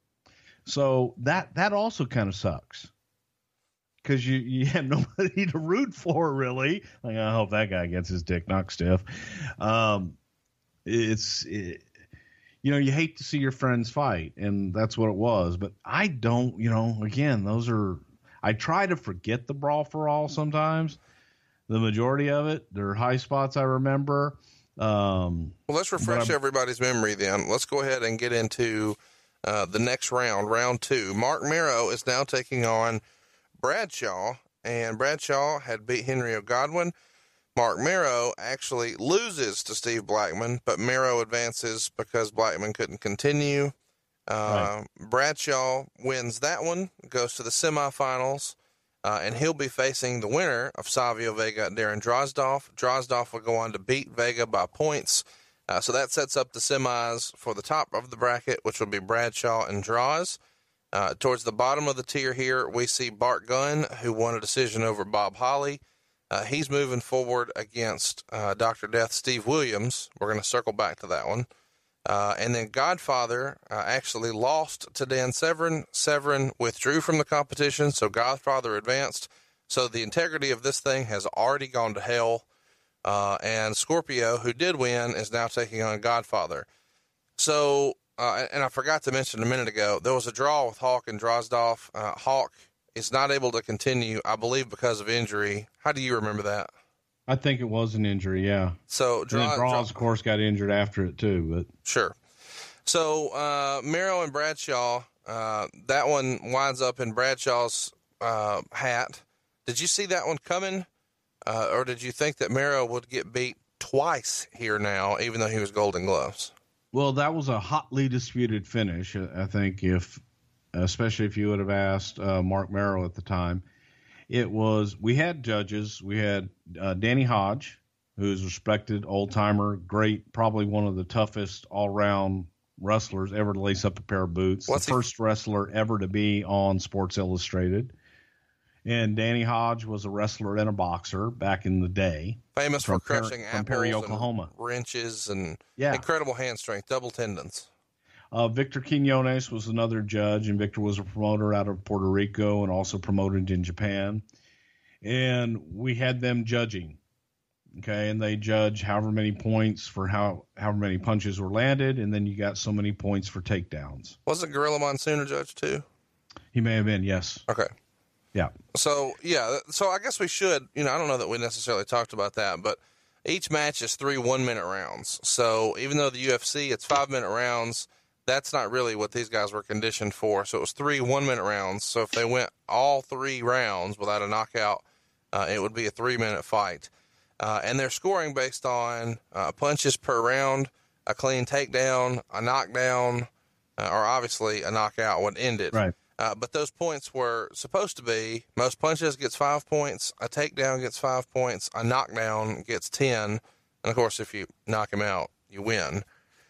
So that that also kind of sucks. Because you, you have nobody to root for, really. Like, I hope that guy gets his dick knocked stiff. Um, it's, it, you know, you hate to see your friends fight, and that's what it was. But I don't, you know, again, those are, I try to forget the Brawl for All sometimes. The majority of it, there are high spots I remember. Um, well, let's refresh everybody's memory then. Let's go ahead and get into uh, the next round, round two. Mark Mero is now taking on Bradshaw, and Bradshaw had beat Henry O'Godwin. Mark Mero actually loses to Steve Blackman, but Mero advances because Blackman couldn't continue. Uh, right. Bradshaw wins that one, goes to the semifinals. Uh, and he'll be facing the winner of Savio Vega, Darren Drozdov. Drozdov will go on to beat Vega by points. Uh, so that sets up the semis for the top of the bracket, which will be Bradshaw and Droz. Uh, towards the bottom of the tier here, we see Bart Gunn, who won a decision over Bob Holly. Uh, he's moving forward against uh, Doctor Death Steve Williams. We're going to circle back to that one. Uh, and then Godfather uh, actually lost to Dan Severin. Severin withdrew from the competition, so Godfather advanced. So the integrity of this thing has already gone to hell. Uh, and Scorpio, who did win, is now taking on Godfather. So, uh, and I forgot to mention a minute ago, there was a draw with Hawk and Drozdov. Uh, Hawk is not able to continue, I believe, because of injury. How do you remember that? I think it was an injury, yeah. So Draw, Draws, of course, got injured after it too, but sure. So uh, Mero and Bradshaw, uh, that one winds up in Bradshaw's uh, hat. Did you see that one coming, uh, or did you think that Mero would get beat twice here now, even though he was Golden Gloves? Well, that was a hotly disputed finish. I think if, especially if you would have asked uh, Mark Mero at the time. It was, we had judges. We had uh, Danny Hodge, who's respected old-timer, great, probably one of the toughest all-around wrestlers ever to lace up a pair of boots. What's the he... first wrestler ever to be on Sports Illustrated. And Danny Hodge was a wrestler and a boxer back in the day. Famous for crushing per- apples Perry, Oklahoma. And wrenches and yeah. incredible hand strength, double tendons. Uh, Victor Quinones was another judge, and Victor was a promoter out of Puerto Rico and also promoted in Japan. And we had them judging, okay, and they judge however many points for how however many punches were landed, and then you got so many points for takedowns. Wasn't Gorilla Monsoon a judge too? He may have been, yes. Okay. Yeah. So, yeah, so I guess we should, you know, I don't know that we necessarily talked about that, but each match is three one-minute rounds. So even though the U F C, it's five-minute rounds, that's not really what these guys were conditioned for. So it was three one-minute rounds. So if they went all three rounds without a knockout, uh, it would be a three-minute fight. Uh, and they're scoring based on uh, punches per round, a clean takedown, a knockdown, uh, or obviously a knockout would end it. Right. Uh, but those points were supposed to be most punches gets five points, a takedown gets five points, a knockdown gets ten. And, of course, if you knock him out, you win.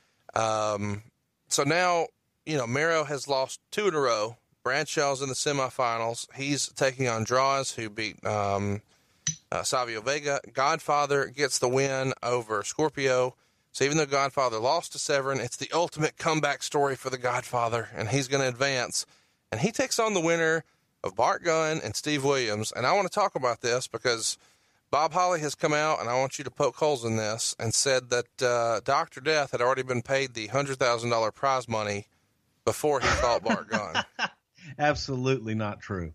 Um, so now, you know, Mero has lost two in a row. Bradshaw's in the semifinals. He's taking on Droz, who beat um, uh, Savio Vega. Godfather gets the win over Scorpio. So even though Godfather lost to Severin, it's the ultimate comeback story for the Godfather, and he's going to advance. And he takes on the winner of Bart Gunn and Steve Williams. And I want to talk about this because Bob Holly has come out, and I want you to poke holes in this, and said that uh, Doctor Death had already been paid the one hundred thousand dollars prize money before he fought Bart Gunn. Absolutely not true.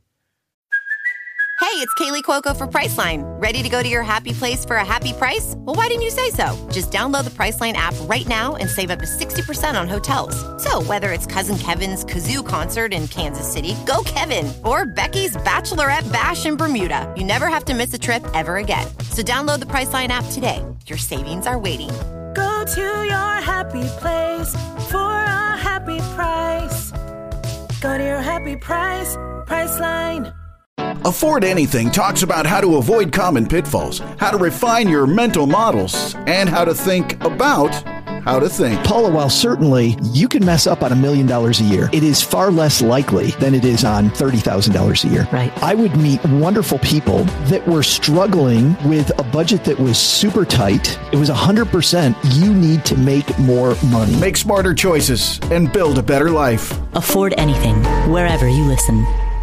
Hey, it's Kaylee Cuoco for Priceline. Ready to go to your happy place for a happy price? Well, why didn't you say so? Just download the Priceline app right now and save up to sixty percent on hotels. So whether it's Cousin Kevin's Kazoo Concert in Kansas City, go Kevin, or Becky's Bachelorette Bash in Bermuda, you never have to miss a trip ever again. So download the Priceline app today. Your savings are waiting. Go to your happy place for a happy price. Go to your happy price, Priceline. Afford Anything talks about how to avoid common pitfalls, how to refine your mental models, and how to think about how to think. Paula, while certainly you can mess up on a million dollars a year, it is far less likely than it is on thirty thousand dollars a year. Right. I would meet wonderful people that were struggling with a budget that was super tight. It was one hundred percent you need to make more money. Make smarter choices and build a better life. Afford Anything, wherever you listen.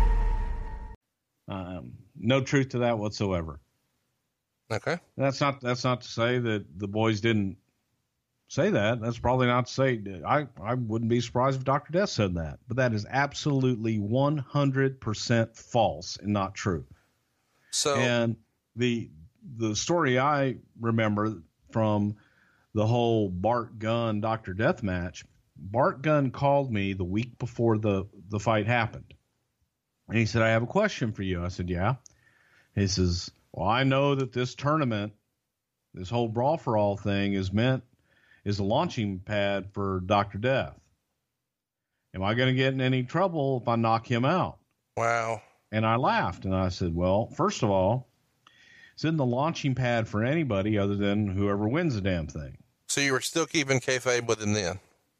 Um, no truth to that whatsoever. Okay. That's not, that's not to say that the boys didn't say that. That's probably not to say, I, I wouldn't be surprised if Doctor Death said that, but that is absolutely one hundred percent false and not true. So, and the, the story I remember from the whole Bart Gunn Doctor Death match, Bart Gunn called me the week before the, the fight happened. And he said, I have a question for you. I said, yeah. He says, well, I know that this tournament, this whole Brawl for All thing is meant, is a launching pad for Doctor Death. Am I going to get in any trouble if I knock him out? Wow. And I laughed and I said, well, first of all, it's in the launching pad for anybody other than whoever wins the damn thing. So you were still keeping kayfabe with him then?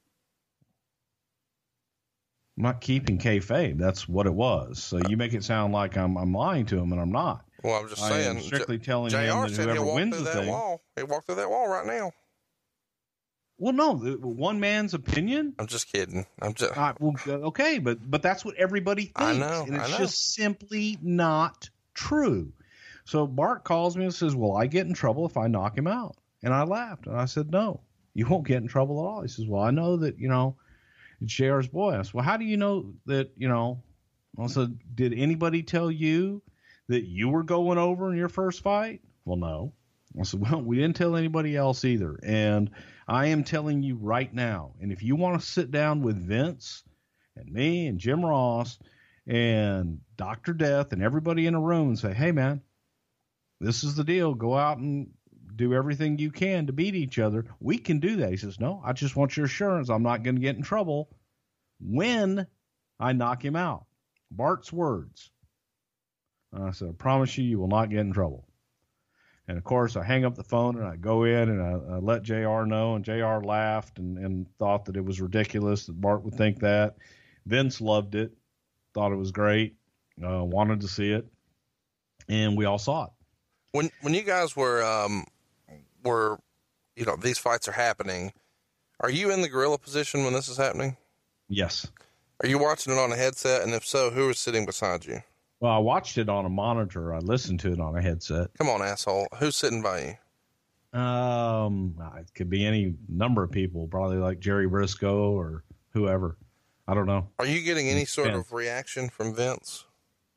I'm not keeping kayfabe. That's what it was. So you make it sound like I'm I'm lying to him, and I'm not. Well, I'm just I saying. am strictly J- telling J R him that said whoever he'll walk wins through the that thing. wall. He walked through that wall right now. Well, no, the- one man's opinion. I'm just kidding. I'm just Uh, well, okay, but but that's what everybody thinks, I know, and it's I know. just simply not true. So Bart calls me and says, "Will I get in trouble if I knock him out?" And I laughed and I said, "No, you won't get in trouble at all." He says, "Well, I know that you know it's J R's boy." I said, "Well, how do you know that you know?" I said, "Did anybody tell you that you were going over in your first fight?" Well, no. I said, "Well, we didn't tell anybody else either, and I am telling you right now. And if you want to sit down with Vince and me and Jim Ross and Doctor Death and everybody in a room and say, hey, man, this is the deal. Go out and do everything you can to beat each other. We can do that." He says, "No, I just want your assurance I'm not going to get in trouble when I knock him out." Bart's words. And I said, "I promise you, you will not get in trouble." And, of course, I hang up the phone and I go in and I, I let J R know, and J R laughed and, and thought that it was ridiculous that Bart would think that. Vince loved it, thought it was great, uh, wanted to see it, and we all saw it. When when you guys were um were you know these fights are happening, are you in the gorilla position when this is happening? Yes. Are you watching it on a headset? And if so, who is sitting beside you? Well, I watched it on a monitor. I listened to it on a headset. Come on, asshole. Who's sitting by you? Um, it could be any number of people, probably like Jerry Briscoe or whoever. I don't know. Are you getting any sort of reaction from Vince?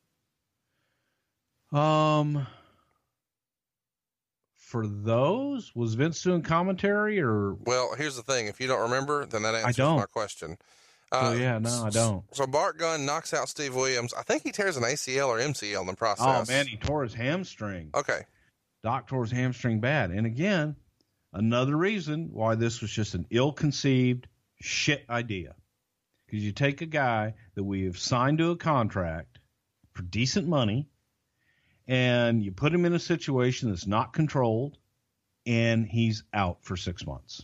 Um, for those, was Vince doing commentary or? Well, here's the thing. If you don't remember, then that answers don't. my question. Oh, Uh, yeah, no, I don't. So Bart Gunn knocks out Steve Williams. I think he tears an A C L or M C L in the Oh, process. man, he tore his hamstring. Okay. Doc tore his hamstring bad. And again, another reason why this was just an ill-conceived shit idea. Because you take a guy that we have signed to a contract for decent money, and you put him in a situation that's not controlled, and he's out for six months.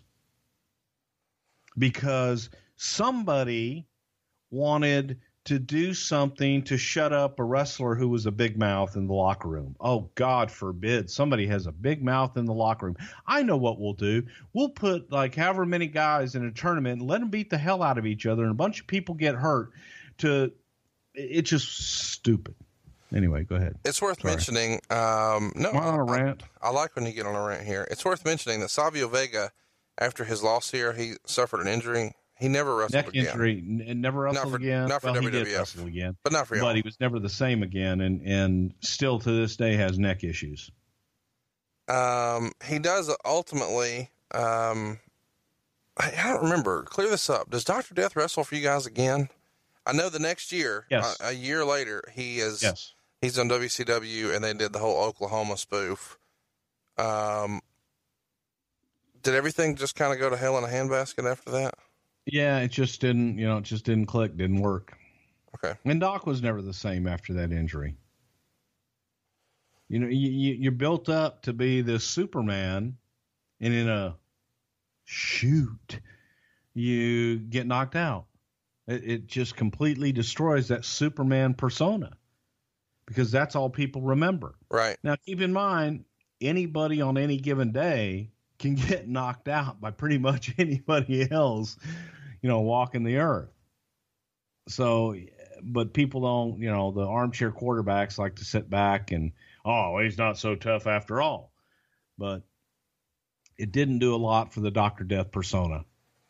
Because somebody wanted to do something to shut up a wrestler who was a big mouth in the locker room. Oh, God forbid somebody has a big mouth in the locker room. I know what we'll do. We'll put like however many guys in a tournament and let them beat the hell out of each other, and a bunch of people get hurt. To It's just stupid. Anyway, go ahead. It's worth Sorry. mentioning. Um, no, Am I on a rant? I, I like when you get on a rant here. It's worth mentioning that Savio Vega, after his loss here, he suffered an injury. He never wrestled Neck again. injury, n- never wrestled Not for- again. not for well, he W W F. did wrestle again, But not for y'all. But he was never the same again, and and still to this day has neck issues. Um, he does ultimately. Um, I, I don't remember. Clear this up. Does Doctor Death wrestle for you guys again? I know the next year, Yes. a, a year later, he is. Yes. He's on W C W, and they did the whole Oklahoma spoof. Um, did everything just kind of go to hell in a handbasket after that? Yeah, it just didn't, you know, it just didn't click, didn't work. Okay. And Doc was never the same after that injury. You know, you, you, you're built up to be this Superman, and in a shoot, you get knocked out. It, it just completely destroys that Superman persona, because that's all people remember. Right. Now, keep in mind, anybody on any given day can get knocked out by pretty much anybody else, you know, walking the earth. So, but people don't, you know, the armchair quarterbacks like to sit back and, oh, he's not so tough after all. But it didn't do a lot for the Doctor Death persona.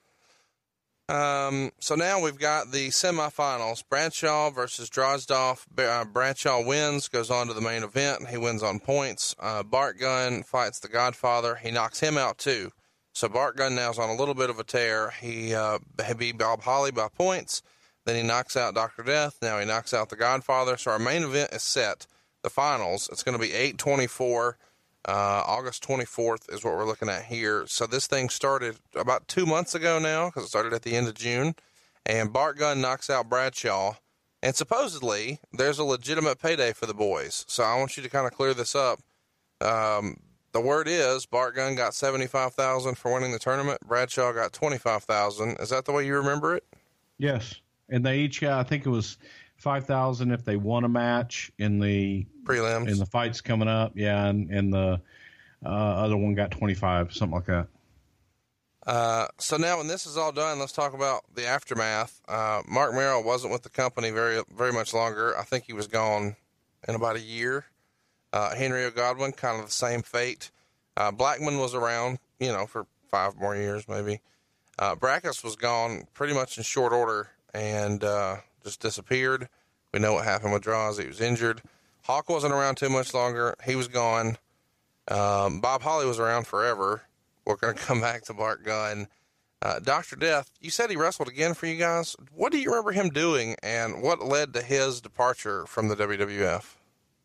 Um, so now we've got the semifinals. Bradshaw versus Drozdoff. Uh, Bradshaw wins, goes on to the main event. He wins on points. Uh, Bart Gunn fights the Godfather. He knocks him out too. So Bart Gunn now's on a little bit of a tear. He, uh, he beat Bob Holly by points. Then he knocks out Doctor Death. Now he knocks out the Godfather. So our main event is set. The finals. It's going to be eight twenty-four. Uh, August twenty-fourth is what we're looking at here. So this thing started about two months ago now, because it started at the end of June, and Bart Gunn knocks out Bradshaw. And supposedly there's a legitimate payday for the boys. So I want you to kind of clear this up. Um, the word is Bart Gunn got seventy-five thousand dollars for winning the tournament. Bradshaw got twenty-five thousand dollars. Is that the way you remember it? Yes. And they each got, I think it was five thousand dollars if they won a match in the prelims, in the fights coming up. Yeah. And, and the uh, other one got twenty-five, something like that. Uh, so now when this is all done, let's talk about the aftermath. Uh, Marc Mero wasn't with the company very, very much longer. I think he was gone in about a year. Uh, Henry O. Godwin, kind of the same fate. Uh, Blackman was around, you know, for five more years, maybe. Uh, Brackus was gone pretty much in short order and, uh, just disappeared. We know what happened with Draws. He was injured. Hawk wasn't around too much longer. He was gone. Um, Bob Holly was around forever. We're going to come back to Bart Gunn. Uh, Doctor Death, you said he wrestled again for you guys. What do you remember him doing, and what led to his departure from the W W F?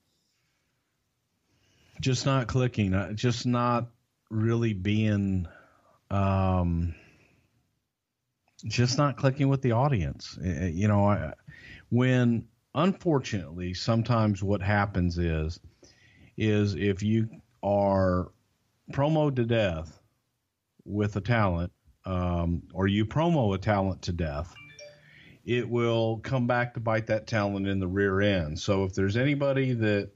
Just not clicking. Uh, just not really being, um, just not clicking with the audience. Uh, you know, I, when, unfortunately, sometimes what happens is, is if you are promoed to death with a talent, um, or you promo a talent to death, it will come back to bite that talent in the rear end. So if there's anybody that,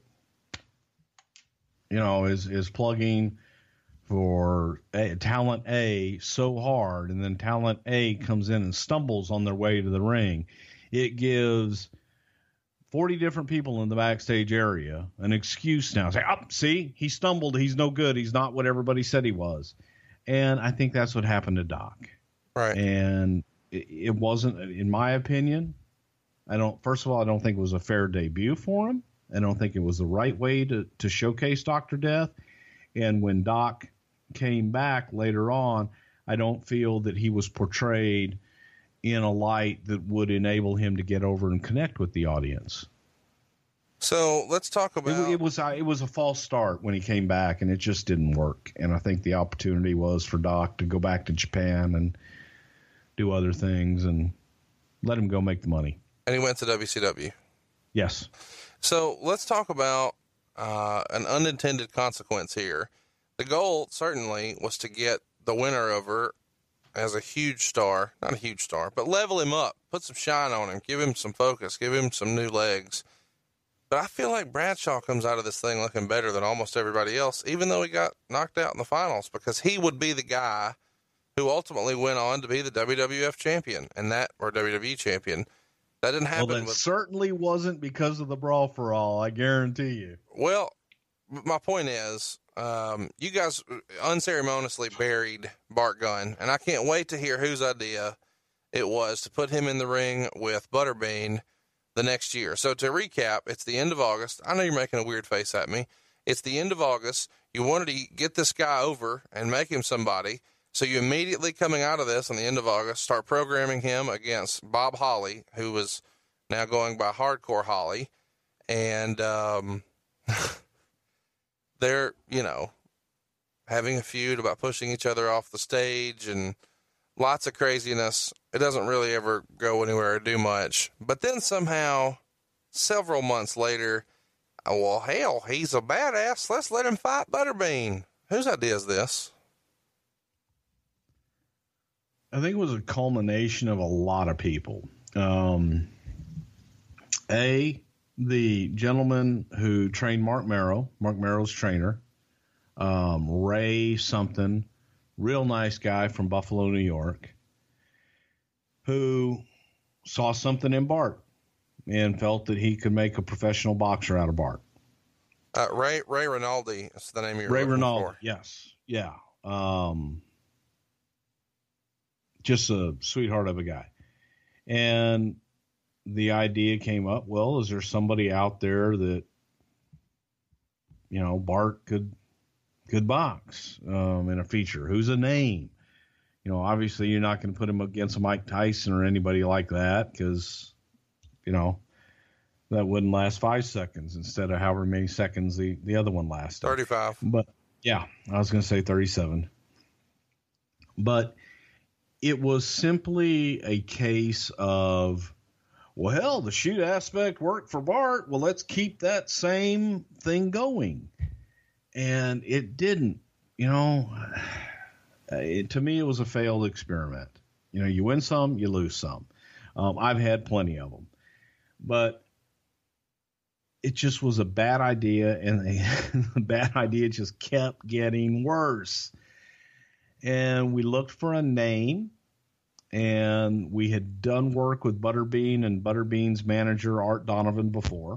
you know, is, is plugging for a, talent A so hard, and then talent A comes in and stumbles on their way to the ring, it gives forty different people in the backstage area an excuse now. Say, oh, see, he stumbled. He's no good. He's not what everybody said he was. And I think that's what happened to Doc. Right. And it, it wasn't, in my opinion, I don't, first of all, I don't think it was a fair debut for him. I don't think it was the right way to, to showcase Doctor Death. And when Doc came back later on, I don't feel that he was portrayed in a light that would enable him to get over and connect with the audience. So let's talk about, it, it was, it was a false start when he came back, and it just didn't work. And I think the opportunity was for Doc to go back to Japan and do other things and let him go make the money. And he went to W C W. Yes. So let's talk about, uh, an unintended consequence here. The goal certainly was to get the winner over as a huge star, not a huge star, but level him up, put some shine on him, give him some focus, give him some new legs. But I feel like Bradshaw comes out of this thing looking better than almost everybody else, even though he got knocked out in the finals, because he would be the guy who ultimately went on to be the W W F champion, and that, or W W E champion. That didn't happen. Well, that with, certainly wasn't because of the Brawl for All, I guarantee you. Well, my point is, um, you guys unceremoniously buried Bart Gunn, and I can't wait to hear whose idea it was to put him in the ring with Butterbean the next year. So to recap, it's the end of August. I know you're making a weird face at me. It's the end of August. You wanted to get this guy over and make him somebody. So you immediately, coming out of this on the end of August, start programming him against Bob Holly, who was now going by Hardcore Holly. And, um, they're, you know, having a feud about pushing each other off the stage and lots of craziness. It doesn't really ever go anywhere or do much. But then somehow, several months later, oh, well, hell, he's a badass. Let's let him fight Butterbean. Whose idea is this? I think it was a culmination of a lot of people. Um, a, the gentleman who trained Marc Mero, Marc Mero's trainer, um, Ray something, real nice guy from Buffalo, New York, who saw something in Bart and felt that he could make a professional boxer out of Bart. Uh, Ray, Ray Rinaldi is the name you're Ray looking Rinaldi, for. yes. Yeah. Um, just a sweetheart of a guy. And the idea came up, well, is there somebody out there that, you know, Bart could, could box, um, in a feature? Who's a name? You know, obviously you're not going to put him against a Mike Tyson or anybody like that, because, you know, that wouldn't last five seconds instead of however many seconds the, the other one lasted. thirty-five. But yeah, I was going to say thirty-seven. But it was simply a case of, well, the shoot aspect worked for Bart. Well, let's keep that same thing going. And it didn't, you know, it, to me, it was a failed experiment. You know, you win some, you lose some. Um, I've had plenty of them, but it just was a bad idea, and the bad idea just kept getting worse. And we looked for a name, and we had done work with Butterbean and Butterbean's manager, Art Donovan, before.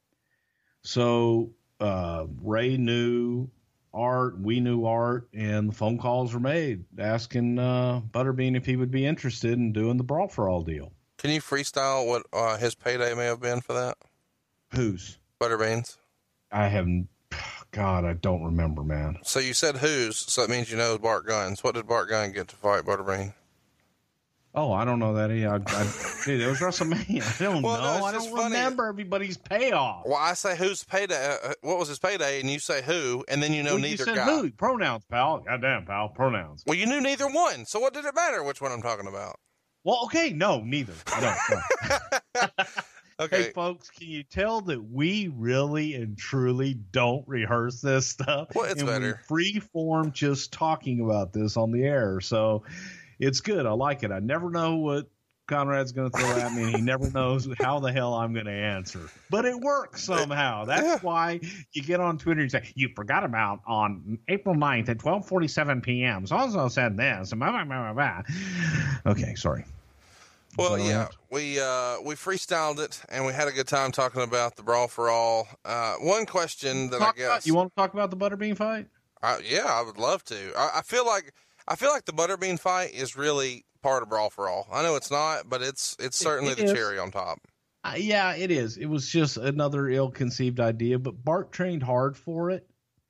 So uh, Ray knew Art, we knew Art, and the phone calls were made asking uh, Butterbean if he would be interested in doing the Brawl for All deal. Can you freestyle what uh, his payday may have been for that? Whose? Butterbean's. I haven't. God, I don't remember, man. So you said whose, so that means you know Bart Guns. What did Bart Gunn get to fight Butterbean? Oh, I don't know that. I, I, dude, it was WrestleMania. I don't well, know. No, I don't remember everybody's payoff. Well, I say whose payday, uh, what was his payday, and you say who, and then you know well, neither you said guy. Who? Pronouns, pal. Goddamn, pal. Pronouns. Well, you knew neither one, so what did it matter which one I'm talking about? Well, okay, no, neither. I don't. No. Okay. Hey, folks, can you tell that we really and truly don't rehearse this stuff? Well, it's and better. We free form just talking about this on the air, so it's good. I like it. I never know what Conrad's going to throw at me, and he never knows how the hell I'm going to answer. But it works somehow. That's yeah. why you get on Twitter and say, you forgot about on April ninth at twelve forty-seven p.m. So also said this. Blah, blah, blah, blah. Okay, sorry. Well, yeah, we uh, we freestyled it, and we had a good time talking about the Brawl for All. Uh, one question that talk I guess about, you want to talk about the Butterbean fight? Uh, yeah, I would love to. I, I feel like I feel like the Butterbean fight is really part of Brawl for All. I know it's not, but it's it's certainly it, it it the is. cherry on top. Uh, yeah, it is. It was just another ill-conceived idea, but Bart trained hard for it.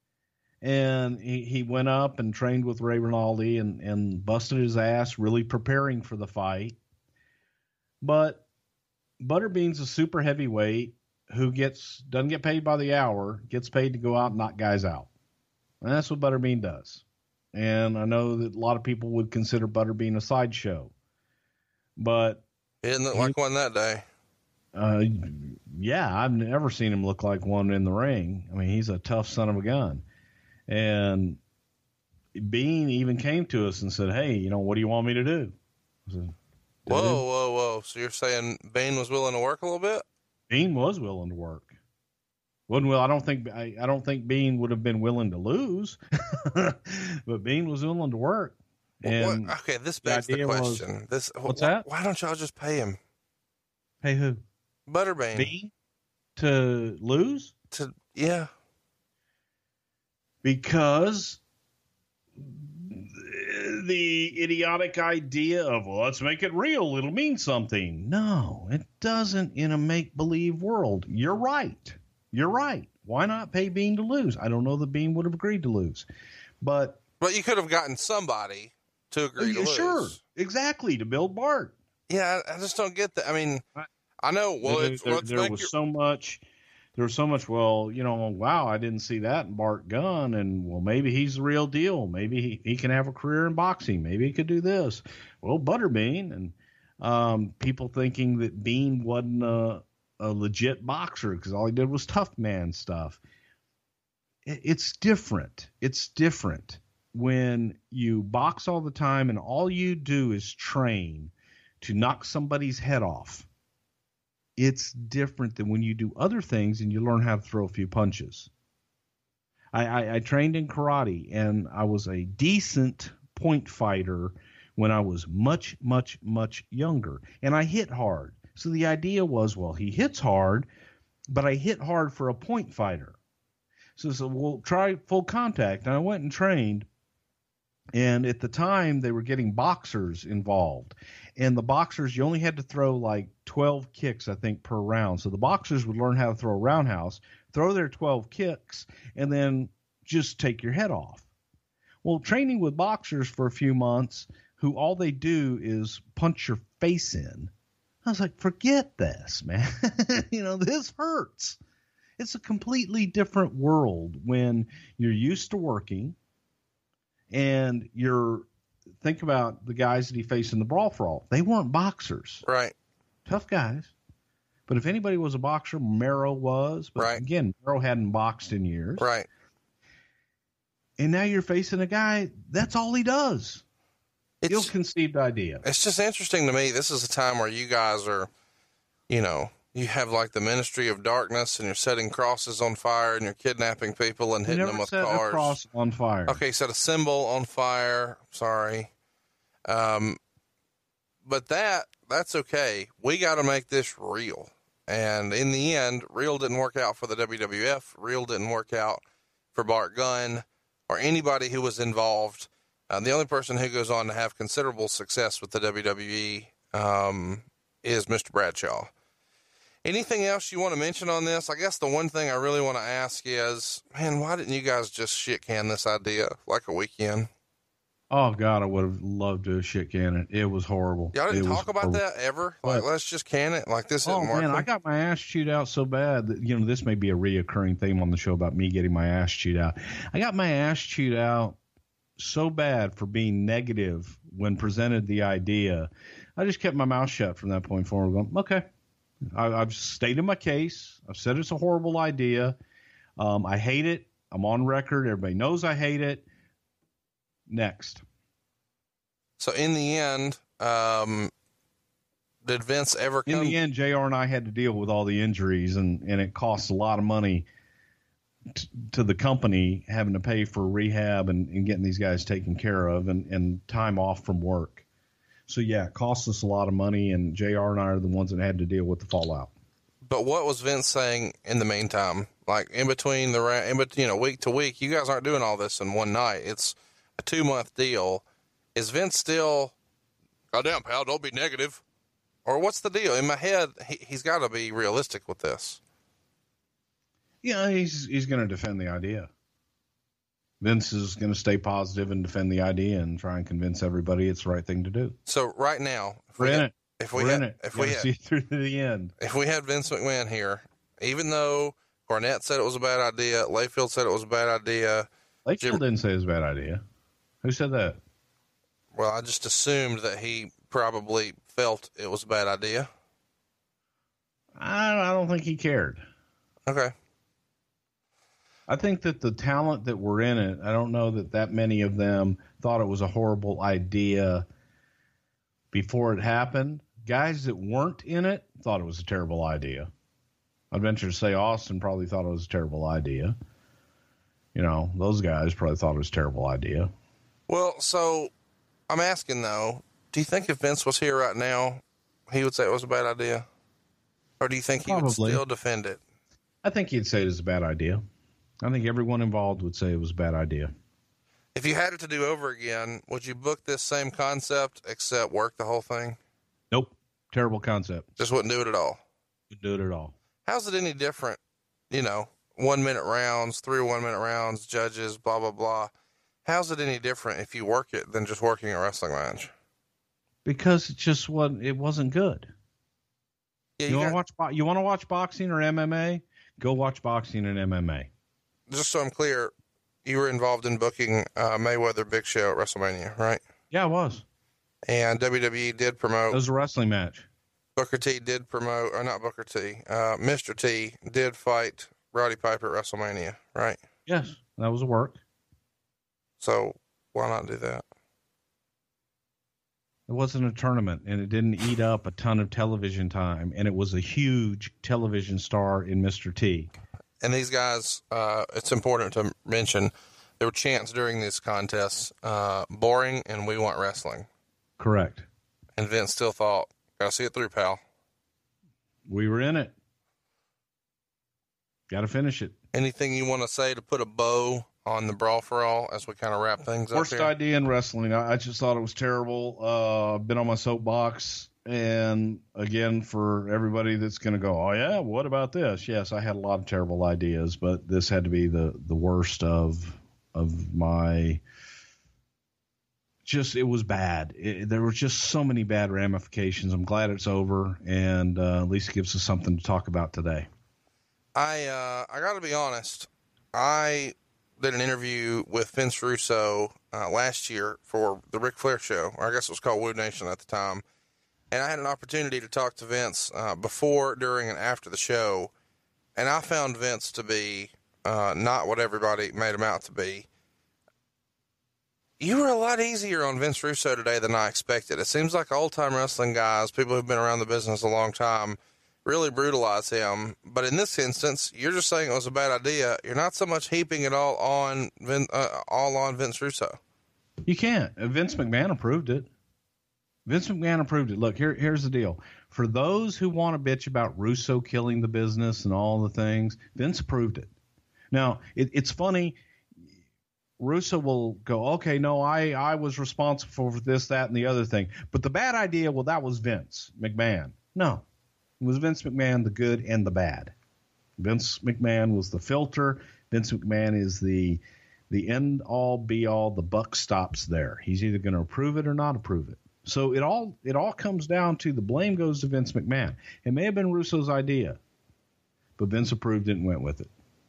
And he, he went up and trained with Ray Rinaldi and, and busted his ass, really preparing for the fight. But Butterbean's a super heavyweight who gets doesn't get paid by the hour, gets paid to go out and knock guys out. And that's what Butterbean does. And I know that a lot of people would consider Butterbean a sideshow. But he didn't look he, like one that day. Uh, yeah, I've never seen him look like one in the ring. I mean, he's a tough son of a gun. And Bean even came to us and said, hey, you know, what do you want me to do? I said, Whoa, whoa, whoa. So you're saying Bean was willing to work a little bit? Bean was willing to work. Wasn't will I don't think I, I don't think Bean would have been willing to lose. But Bean was willing to work. Well, and what, okay, this begs the, the question. Was, this what's wh- that? Why don't y'all just pay him? Pay who? Butterbean. Bean? To lose? To yeah. Because the idiotic idea of, well, let's make it real, it'll mean something. No, it doesn't in a make-believe world. You're right. You're right. Why not pay Bean to lose? I don't know that Bean would have agreed to lose. But but you could have gotten somebody to agree to lose. Sure, exactly, to build Bart. Yeah, I just don't get that. I mean, I know, well, there, it's, there, let's there make was your... so much... There was so much, well, you know, wow, I didn't see that in Bart Gunn, and, well, maybe he's the real deal. Maybe he, he can have a career in boxing. Maybe he could do this. Well, Butterbean, and um, people thinking that Bean wasn't a, a legit boxer because all he did was tough man stuff. It, it's different. It's different when you box all the time and all you do is train to knock somebody's head off. It's different than when you do other things and you learn how to throw a few punches. I, I, I trained in karate, and I was a decent point fighter when I was much, much, much younger. And I hit hard. So the idea was, well, he hits hard, but I hit hard for a point fighter. So, so we'll try full contact. And I went and trained. And at the time, they were getting boxers involved. And the boxers, you only had to throw like twelve kicks, I think, per round. So the boxers would learn how to throw a roundhouse, throw their twelve kicks, and then just take your head off. Well, training with boxers for a few months who all they do is punch your face in, I was like, forget this, man. You know, this hurts. It's a completely different world when you're used to working. And you're think about the guys that he faced in the Brawl for All. They weren't boxers. Right. Tough guys, But if anybody was a boxer, Mero was. But right. again, Mero hadn't boxed in years. Right. And now you're facing a guy, that's all he does. It's, Ill-conceived idea. It's just interesting to me. This is a time where you guys are, you know, you have like the ministry of darkness and you're setting crosses on fire and you're kidnapping people and hitting them with set cars. A cross on fire. Okay, set a symbol on fire. Sorry. Um, but that, that's okay. We got to make this real. And in the end, real didn't work out for the W W F. Real didn't work out for Bart Gunn or anybody who was involved. Uh, the only person who goes on to have considerable success with the W W E um, is Mister Bradshaw. Anything else you want to mention on this? I guess the one thing I really want to ask is, man, why didn't you guys just shit can this idea like a weekend? Oh God, I would have loved to shit can it. It was horrible. Y'all didn't it talk about horrible. that ever? Like, let's just can it. Like this isn't oh, working. Man, I got my ass chewed out so bad that, you know, this may be a reoccurring theme on the show about me getting my ass chewed out. I got my ass chewed out so bad for being negative when presented the idea. I just kept my mouth shut from that point forward, going, okay. I, I've stated my case. I've said it's a horrible idea. Um, I hate it. I'm on record. Everybody knows I hate it. Next. So in the end, um, did Vince ever come? In the end, J R and I had to deal with all the injuries, and, and it costs a lot of money t- to the company having to pay for rehab and, and getting these guys taken care of and, and time off from work. So, yeah, it costs us a lot of money, and J R and I are the ones that had to deal with the fallout. But what was Vince saying in the meantime? Like, in between the, in between, you know, week to week, you guys aren't doing all this in one night. It's a two-month deal. Is Vince still, goddamn, pal, don't be negative? Or what's the deal? In my head, he, he's got to be realistic with this. Yeah, he's he's going to defend the idea. Vince is going to stay positive and defend the idea and try and convince everybody it's the right thing to do. So right now, if we're we in had, it. If we we're had, in it. if you we had, see it through to the end. If we had Vince McMahon here, even though Cornette said it was a bad idea, Layfield said it was a bad idea. Layfield Jim, didn't say it was a bad idea. Who said that? Well, I just assumed that he probably felt it was a bad idea. I, I don't think he cared. Okay. I think that the talent that were in it, I don't know that that many of them thought it was a horrible idea before it happened. Guys that weren't in it thought it was a terrible idea. I'd venture to say Austin probably thought it was a terrible idea. You know, those guys probably thought it was a terrible idea. Well, so I'm asking though, do you think if Vince was here right now, he would say it was a bad idea? Or do you think he Probably. would still defend it? I think he'd say it was a bad idea. I think everyone involved would say it was a bad idea. If you had it to do over again, would you book this same concept except work the whole thing? Nope. Terrible concept. Just wouldn't do it at all. Wouldn't do it at all. How's it any different? You know, one minute rounds, three one minute rounds, judges, blah, blah, blah. How's it any different if you work it than just working a wrestling match? Because it just wasn't, it wasn't good. Yeah, you you want to got, watch, you want to watch boxing or M M A? Go watch boxing and M M A. Just so I'm clear, you were involved in booking uh, Mayweather Big Show at WrestleMania, right? Yeah, it was. And W W E did promote. It was a wrestling match. Booker T did promote, or not Booker T, uh, Mister T did fight Roddy Piper at WrestleMania, right? Yes, that was a work. So why not do that? It wasn't a tournament, and it didn't eat up a ton of television time, and it was a huge television star in Mister T. And these guys, uh, it's important to mention, there were chants during these contests, uh, boring and we want wrestling. Correct. And Vince still thought, gotta see it through, pal. We were in it. Gotta finish it. Anything you want to say to put a bow on the Brawl for All as we kind of wrap things up Worst here? idea in wrestling. I, I just thought it was terrible. Uh, been on my soapbox. And again, for everybody that's going to go, oh yeah, what about this? Yes, I had a lot of terrible ideas, but this had to be the, the worst of, of my, just, it was bad. It, there were just so many bad ramifications. I'm glad it's over, and uh, at least it gives us something to talk about today. I, uh, I gotta be honest. I did an interview with Vince Russo, uh, last year for the Ric Flair show, or I guess it was called Woo Nation at the time. And I had an opportunity to talk to Vince uh, before, during, and after the show. And I found Vince to be uh, not what everybody made him out to be. You were a lot easier on Vince Russo today than I expected. It seems like old-time wrestling guys, people who've been around the business a long time, really brutalize him. But in this instance, you're just saying it was a bad idea. You're not so much heaping it all on Vin, uh, all on Vince Russo. You can't. Vince McMahon approved it. Vince McMahon approved it. Look, here, here's the deal. For those who want to bitch about Russo killing the business and all the things, Vince approved it. Now, it, it's funny. Russo will go, okay, no, I, I was responsible for this, that, and the other thing. But the bad idea, well, that was Vince McMahon. No, it was Vince McMahon, the good and the bad. Vince McMahon was the filter. Vince McMahon is the the end all be all. The buck stops there. He's either going to approve it or not approve it. So it all it all comes down to the blame goes to Vince McMahon. It may have been Russo's idea, but Vince approved it and went with it.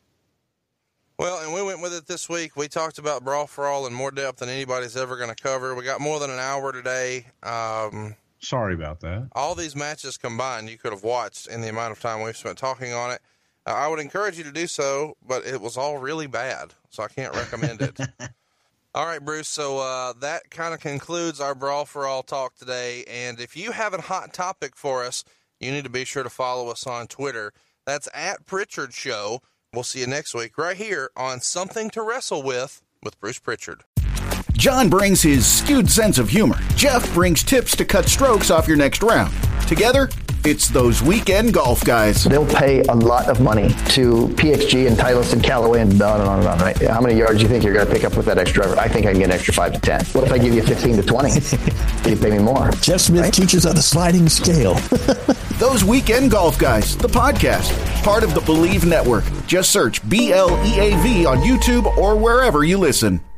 Well, and we went with it this week. We talked about Brawl for All in more depth than anybody's ever going to cover. We got more than an hour today. Um, Sorry about that. All these matches combined, you could have watched in the amount of time we've spent talking on it. Uh, I would encourage you to do so, but it was all really bad, so I can't recommend it. All right, Bruce, so uh, that kind of concludes our Brawl for All talk today. And if you have a hot topic for us, you need to be sure to follow us on Twitter. That's at Pritchard Show. We'll see you next week right here on Something to Wrestle With with Bruce Pritchard. John brings his skewed sense of humor. Jeff brings tips to cut strokes off your next round. Together, it's those weekend golf guys. They'll pay a lot of money to P X G and Titleist and Callaway and on and on and on, right? How many yards do you think you're going to pick up with that extra driver? I think I can get an extra five to ten. What if I give you fifteen to twenty? You pay me more. Jeff Smith right? teaches on the sliding scale. Those Weekend Golf Guys, the podcast, part of the Believe Network. Just search B L E A V on YouTube or wherever you listen.